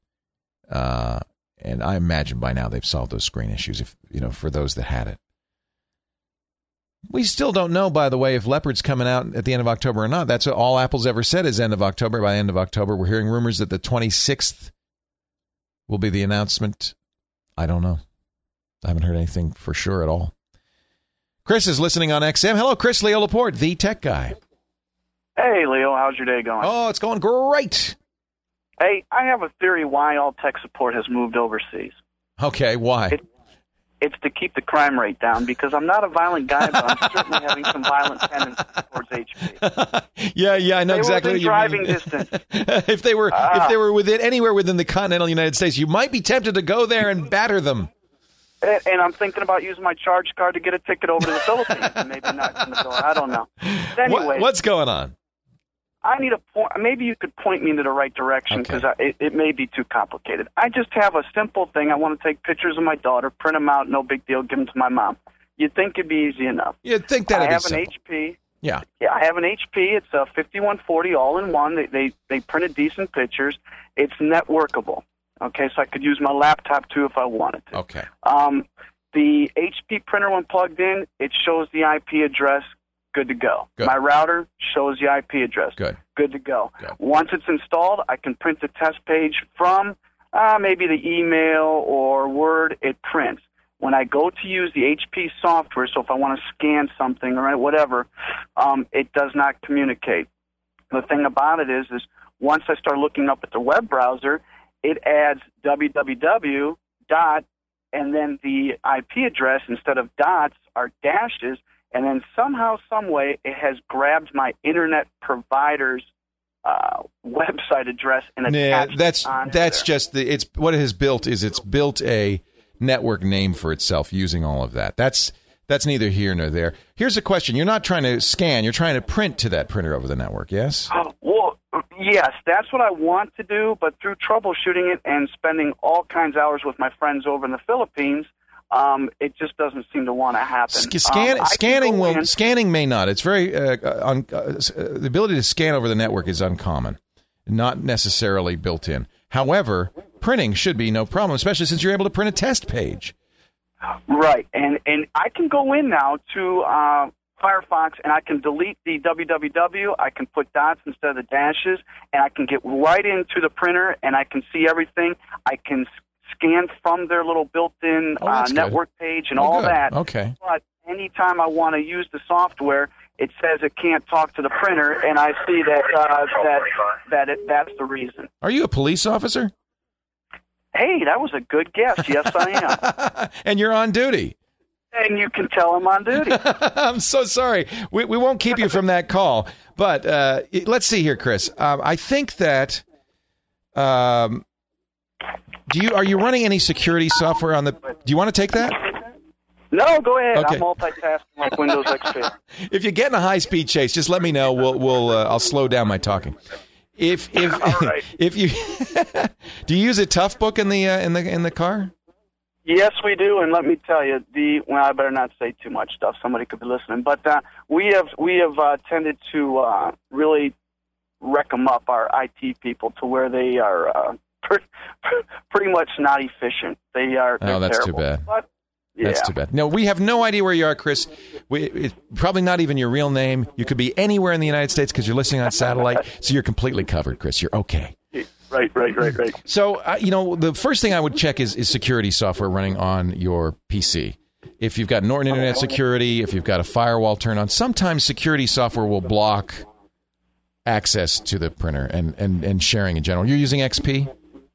And I imagine by now they've solved those screen issues, for those that had it. We still don't know, by the way, if Leopard's coming out at the end of October or not. That's all Apple's ever said is end of October. By end of October, we're hearing rumors that the 26th will be the announcement. I don't know. I haven't heard anything for sure at all. Chris is listening on XM. Hello, Chris. Leo Laporte, the tech guy. Hey, Leo. How's your day going? Oh, it's going great. Hey, I have a theory why all tech support has moved overseas. Okay, why? It's to keep the crime rate down, because I'm not a violent guy, but I'm certainly having some violent tendencies towards HP. Yeah, I know exactly what you driving mean. distance. if they were anywhere within the continental United States, you might be tempted to go there and batter them. And I'm thinking about using my charge card to get a ticket over to the Philippines, and maybe not in the door. I don't know. But anyway, what's going on? I need a point. Maybe you could point me in the right direction, because it may be too complicated. I just have a simple thing. I want to take pictures of my daughter, print them out, no big deal, give them to my mom. You'd think it'd be easy enough. You'd think that'd be simple. I have an HP. Yeah, I have an HP. It's a 5140 all-in-one. They printed decent pictures. It's networkable. Okay, so I could use my laptop, too, if I wanted to. Okay. The HP printer, when plugged in, it shows the IP address. Good to go. Good. My router shows the IP address. Good to go. Good. Once it's installed, I can print the test page from maybe the email or Word. It prints. When I go to use the HP software, so if I want to scan something or whatever, it does not communicate. The thing about it is once I start looking up at the web browser, it adds www dot, and then the IP address instead of dots are dashes. And then somehow, some way, it has grabbed my internet provider's website address and attached it onto that's there. just it's what it has built is it's built a network name for itself using all of that. That's neither here nor there. Here's a question: you're not trying to scan; you're trying to print to that printer over the network. Yes. Well, yes, that's what I want to do. But through troubleshooting it and spending all kinds of hours with my friends over in the Philippines. It just doesn't seem to want to happen. Scanning may not. It's very the ability to scan over the network is uncommon, not necessarily built in. However, printing should be no problem, especially since you're able to print a test page. Right, and I can go in now to Firefox and I can delete the www. I can put dots instead of the dashes, and I can get right into the printer and I can see everything. I can scan from their little built-in network page and all that. Okay. But anytime I want to use the software, it says it can't talk to the printer, and I see that's the reason. Are you a police officer? Hey, that was a good guess. Yes, I am. And you're on duty. And you can tell I'm on duty. I'm so sorry. We won't keep you from that call. But let's see here, Chris. I think that Are you running any security software on the? Do you want to take that? No, go ahead. Okay. I'm multitasking like Windows XP. If you get in a high-speed chase, just let me know. I'll slow down my talking. If right. if you do you use a Toughbook in the car? Yes, we do, and let me tell you, I better not say too much stuff. Somebody could be listening, but we have tended to really wreck them up, our IT people, to where they are pretty much not efficient. They're that's terrible. Too bad. But, yeah. That's too bad. No, we have no idea where you are, Chris. It's probably not even your real name. You could be anywhere in the United States because you're listening on satellite, so you're completely covered, Chris. You're okay. Right. So, the first thing I would check is security software running on your PC. If you've got Norton Internet Security, if you've got a firewall turned on, sometimes security software will block access to the printer and sharing in general. You're using XP?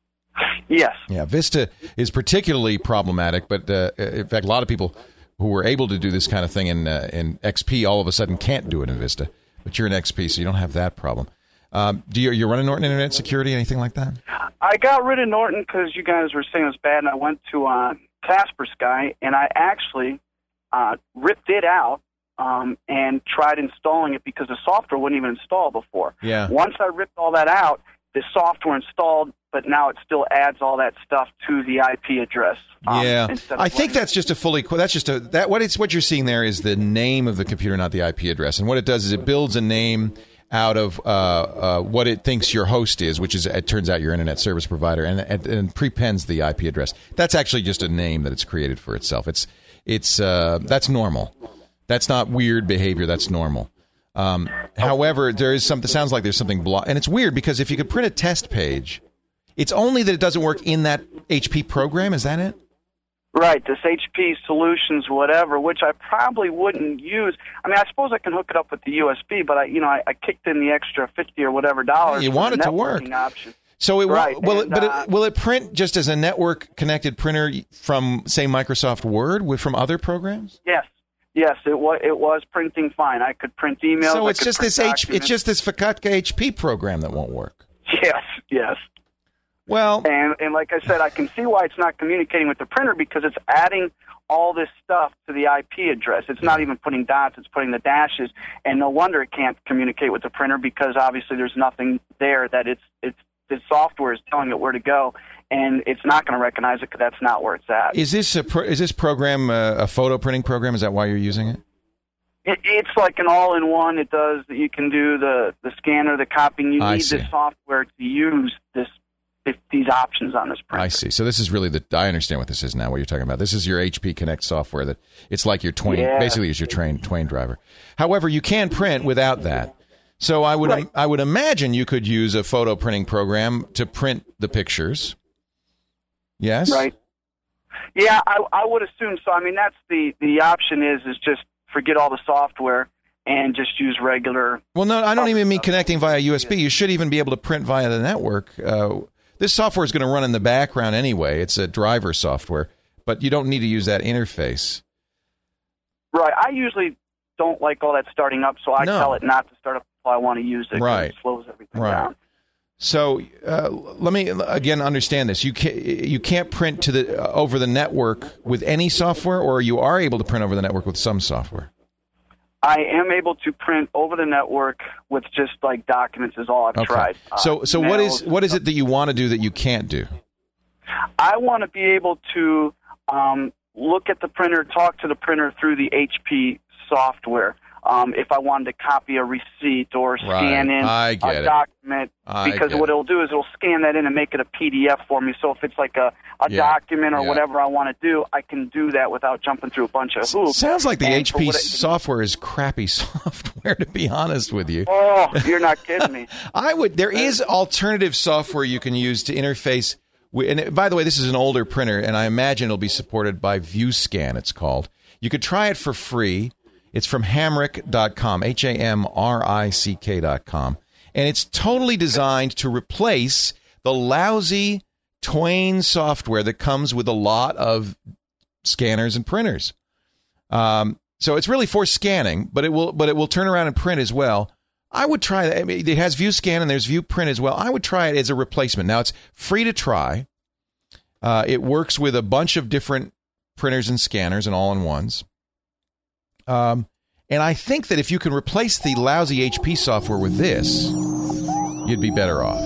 Yes. Yeah, Vista is particularly problematic, but in fact, a lot of people who were able to do this kind of thing in XP all of a sudden can't do it in Vista. But you're in XP, so you don't have that problem. You're running Norton Internet Security, anything like that? I got rid of Norton because you guys were saying it was bad, and I went to Kaspersky, and I actually ripped it out and tried installing it because the software wouldn't even install before. Yeah. Once I ripped all that out, the software installed, but now it still adds all that stuff to the IP address. I think that's just what you're seeing there is the name of the computer, not the IP address. And what it does is it builds a name out of what it thinks your host is, which is, it turns out, your internet service provider, and prepends the IP address. That's actually just a name that it's created for itself. That's normal. That's not weird behavior. That's normal. However, there is something. Sounds like there's something blocked, and it's weird because if you could print a test page, it's only that it doesn't work in that HP program. Is that it? Right, this HP Solutions whatever, which I probably wouldn't use. I mean, I suppose I can hook it up with the USB, but I kicked in the extra $50 or whatever dollars. You want it to work. Option. So will it print just as a network connected printer from, say, Microsoft Word from other programs? Yes, it was printing fine. I could print emails. So it's just this Fukatka HP program that won't work. Yes. Well, and like I said, I can see why it's not communicating with the printer because it's adding all this stuff to the IP address. It's not even putting dots; it's putting the dashes, and no wonder it can't communicate with the printer because obviously there's nothing there that the software is telling it where to go, and it's not going to recognize it because that's not where it's at. Is this program a photo printing program? Is that why you're using it? It's like an all-in-one. It does. You can do the scanner, the copying. You need this software to use these options on this printer. I see. So this is really I understand what this is now, what you're talking about. This is your HP Connect software that it's like your Twain, basically is your Twain driver. However, you can print without that. So I would imagine you could use a photo printing program to print the pictures. Yes? Right. Yeah, I would assume so. I mean, that's the option is just forget all the software and just use regular. Well, no, I don't even mean connecting via USB. You should even be able to print via the network. This software is going to run in the background anyway. It's a driver software, but you don't need to use that interface. Right. I usually don't like all that starting up, so I tell it not to start up until I want to use it. Right. It slows everything down. So let me again understand this. You can't print over the network with any software, or you are able to print over the network with some software. I am able to print over the network with just like documents is all I've tried. So what is it that you want to do that you can't do? I want to be able to look at the printer, talk to the printer through the HP software. If I wanted to copy a receipt or scan in a document, because what it'll do is it'll scan that in and make it a PDF for me. So if it's like a document or whatever I want to do, I can do that without jumping through a bunch of hoops. Sounds like the HP software is crappy software, to be honest with you. Oh, you're not kidding me. There is alternative software you can use to interface. And by the way, this is an older printer, and I imagine it'll be supported by ViewScan, it's called. You could try it for free. It's from Hamrick.com, HAMRICK.com. And it's totally designed to replace the lousy Twain software that comes with a lot of scanners and printers. So it's really for scanning, but it will turn around and print as well. I would try that. I mean, it has ViewScan and there's ViewPrint as well. I would try it as a replacement. Now, it's free to try. It works with a bunch of different printers and scanners and all-in-ones. And I think that if you can replace the lousy HP software with this, you'd be better off.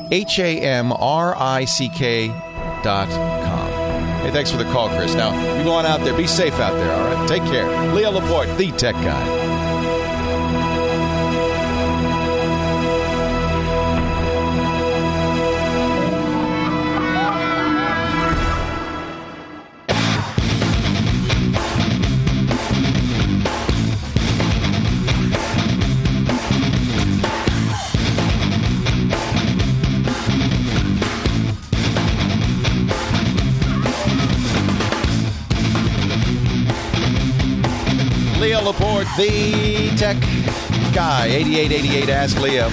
HAMRICK.com. Hey, thanks for the call, Chris. Now, you go on out there. Be safe out there, all right? Take care. Leo Laporte, the tech guy. Leo Laporte, the tech guy. 8888 Ask Leo.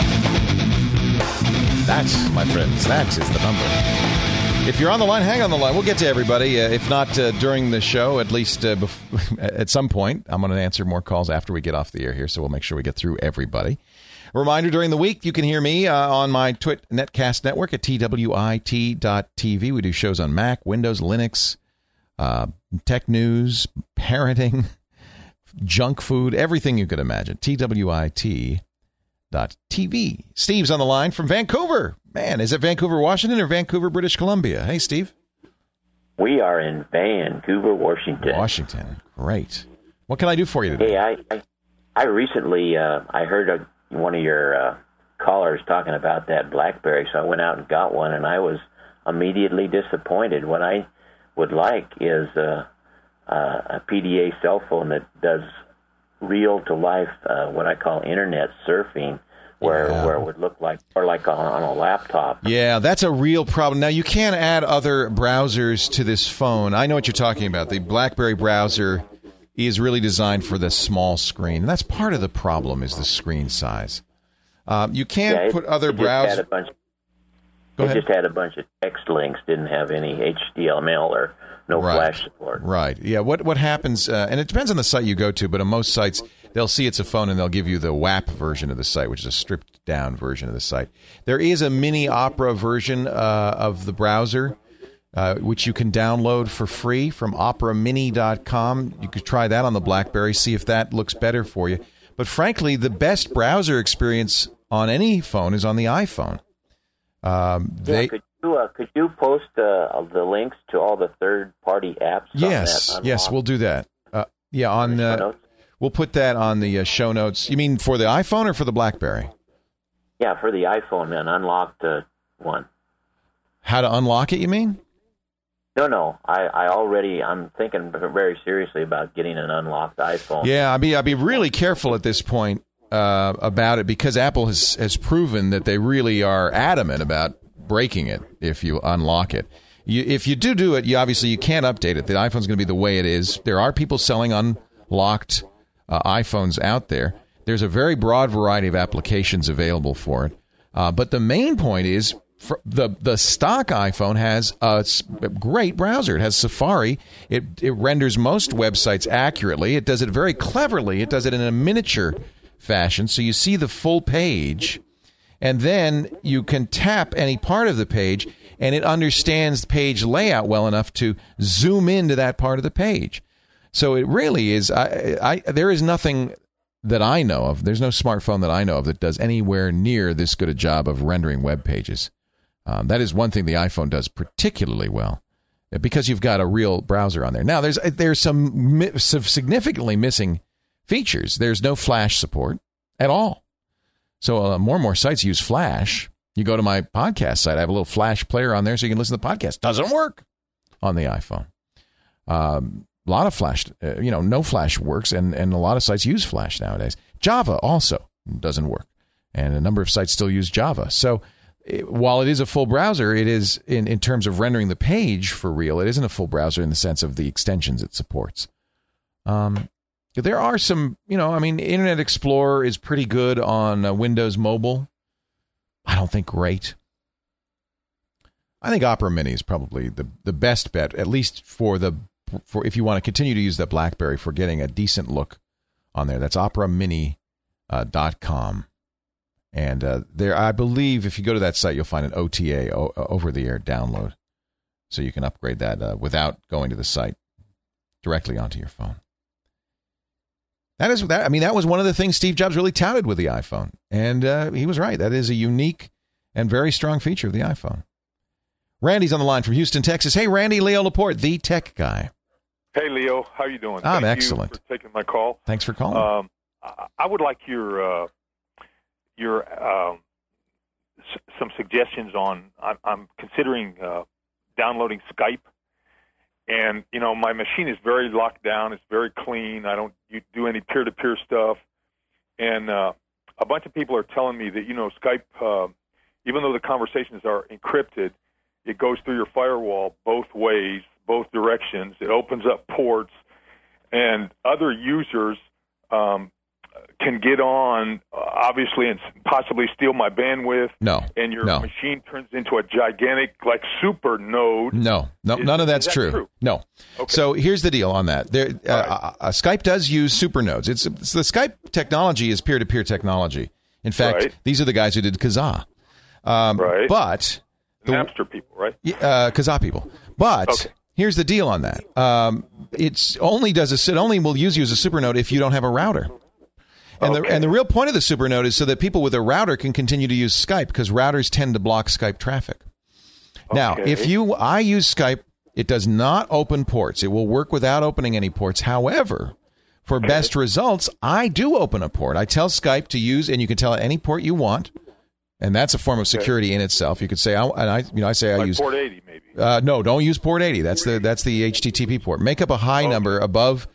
That's, my friends, that is the number. If you're on the line, hang on the line. We'll get to everybody. If not during the show, at least at some point. I'm going to answer more calls after we get off the air here, so we'll make sure we get through everybody. A reminder, during the week, you can hear me on my Netcast network at twit.tv. We do shows on Mac, Windows, Linux, tech news, parenting, junk food, everything you could imagine. TWIT.TV. Steve's on the line from Vancouver. Man, is it Vancouver, Washington, or Vancouver, British Columbia? Hey, Steve. We are in Vancouver, Washington. Washington. Great. What can I do for you today? Hey, I recently I heard one of your callers talking about that BlackBerry, so I went out and got one, and I was immediately disappointed. What I would like is a PDA cell phone that does real-to-life, what I call internet surfing, where it would look like, or like on a laptop. Yeah, that's a real problem. Now, you can add other browsers to this phone. I know what you're talking about. The BlackBerry browser is really designed for the small screen. And that's part of the problem, is the screen size. You can't put other browsers. It just had a bunch of text links, didn't have any HTML or no flash support. Right. Yeah, what happens, and it depends on the site you go to, but on most sites, they'll see it's a phone and they'll give you the WAP version of the site, which is a stripped-down version of the site. There is a mini Opera version of the browser, which you can download for free from operamini.com. You could try that on the BlackBerry, see if that looks better for you. But frankly, the best browser experience on any phone is on the iPhone. Could you post the links to all the third-party apps? Yes, we'll do that. We'll put that on the show notes. You mean for the iPhone or for the BlackBerry? Yeah, for the iPhone, an unlocked one. How to unlock it, you mean? No. I'm thinking very seriously about getting an unlocked iPhone. Yeah, I'd be really careful at this point about it, because Apple has proven that they really are adamant about breaking it if you unlock it. If you do it, you can't update it. The iPhone's going to be the way it is. There are people selling unlocked iPhones out there. There's a very broad variety of applications available for it. But the main point is the stock iPhone has a great browser. It has Safari. It renders most websites accurately. It does it very cleverly. It does it in a miniature fashion, so you see the full page, and then you can tap any part of the page, and it understands the page layout well enough to zoom into that part of the page. So it really is. There is nothing that I know of. There's no smartphone that I know of that does anywhere near this good a job of rendering web pages. That is one thing the iPhone does particularly well, because you've got a real browser on there. Now, there's some significantly missing features. There's no Flash support at all. So more and more sites use Flash. You go to my podcast site, I have a little Flash player on there so you can listen to the podcast. Doesn't work on the iPhone. A lot of Flash, no Flash works, and a lot of sites use Flash nowadays. Java also doesn't work, and a number of sites still use Java. So while it is a full browser, it is, in terms of rendering the page for real, it isn't a full browser in the sense of the extensions it supports. There are some, Internet Explorer is pretty good on Windows Mobile. I don't think great. I think Opera Mini is probably the best bet, at least for if you want to continue to use the BlackBerry for getting a decent look on there. That's operamini.com. And there, I believe, if you go to that site, you'll find an OTA, over-the-air download. so you can upgrade that without going to the site, directly onto your phone. That was one of the things Steve Jobs really touted with the iPhone, and he was right. That is a unique and very strong feature of the iPhone. Randy's on the line from Houston, Texas. Hey, Randy, Leo Laporte, the tech guy. Hey, Leo, how you doing? I'm Thank excellent. You for taking my call. Thanks for calling. I would like your some suggestions on. I'm considering downloading Skype, and my machine is very locked down. It's very clean. I don't do any peer-to-peer stuff, and a bunch of people are telling me that Skype, even though the conversations are encrypted, it goes through your firewall both ways, both directions. It opens up ports, and other users can get on, obviously, and possibly steal my bandwidth. No. And your machine turns into a gigantic, super node. No, none of that's true. No. Okay. So here's the deal on that. Skype does use supernodes. It's the Skype technology is peer-to-peer technology. In fact, these are the guys who did Kazaa. Right. But Napster people, right? Kazaa people. But here's the deal on that. It only will use you as a supernode if you don't have a router. And the real point of the supernode is so that people with a router can continue to use Skype, because routers tend to block Skype traffic. Now, I use Skype, it does not open ports. It will work without opening any ports. However, for best results, I do open a port. I tell Skype to use, and you can tell it any port you want. And that's a form of security in itself. You could say, I use port 80, maybe. No, don't use port 80. That's the HTTP port. Make up a high number above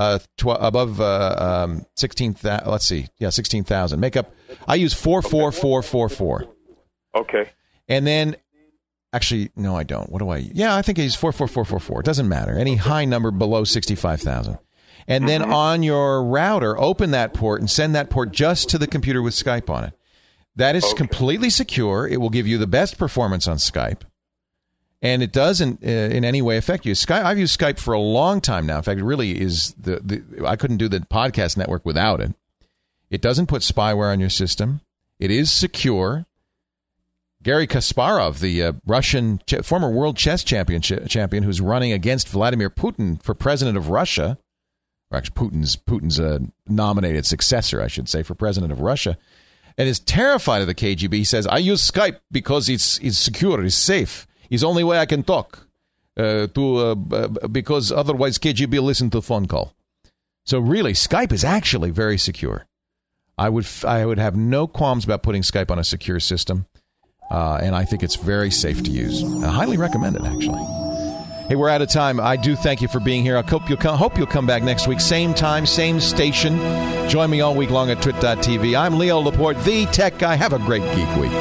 16,000. Let's see, 16,000. Make up. I use 44444. Okay. And then, actually, no, I don't. What do I? Yeah, I think I use 44444. It doesn't matter. Any high number below 65,000. And then on your router, open that port and send that port just to the computer with Skype on it. That is completely secure. It will give you the best performance on Skype. And it doesn't in any way affect you. I've used Skype for a long time now. In fact, it really is I couldn't do the podcast network without it. It doesn't put spyware on your system. It is secure. Garry Kasparov, the Russian former world chess champion who's running against Vladimir Putin for president of Russia, or actually Putin's nominated successor, I should say, for president of Russia, and is terrified of the KGB. He says, I use Skype because it's secure, it's safe. It's the only way I can talk because otherwise KGB will listen to the phone call. So really, Skype is actually very secure. I would have no qualms about putting Skype on a secure system, and I think it's very safe to use. I highly recommend it, actually. Hey, we're out of time. I do thank you for being here. I hope you'll come back next week. Same time, same station. Join me all week long at twit.tv. I'm Leo Laporte, the tech guy. Have a great Geek Week.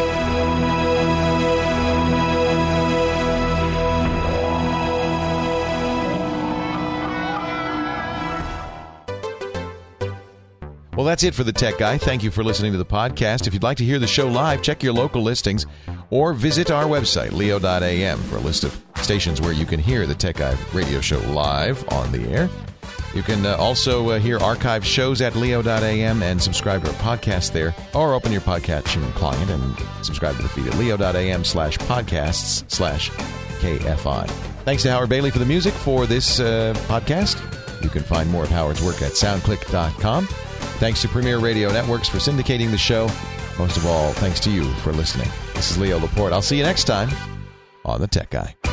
Well, that's it for the Tech Guy. Thank you for listening to the podcast. If you'd like to hear the show live, check your local listings or visit our website, leo.am, for a list of stations where you can hear the Tech Guy radio show live on the air. You can also hear archived shows at leo.am and subscribe to our podcast there, or open your podcasting client and subscribe to the feed at leo.am/podcasts/KFI. Thanks to Howard Bailey for the music for this podcast. You can find more of Howard's work at soundclick.com. Thanks to Premier Radio Networks for syndicating the show. Most of all, thanks to you for listening. This is Leo Laporte. I'll see you next time on The Tech Guy.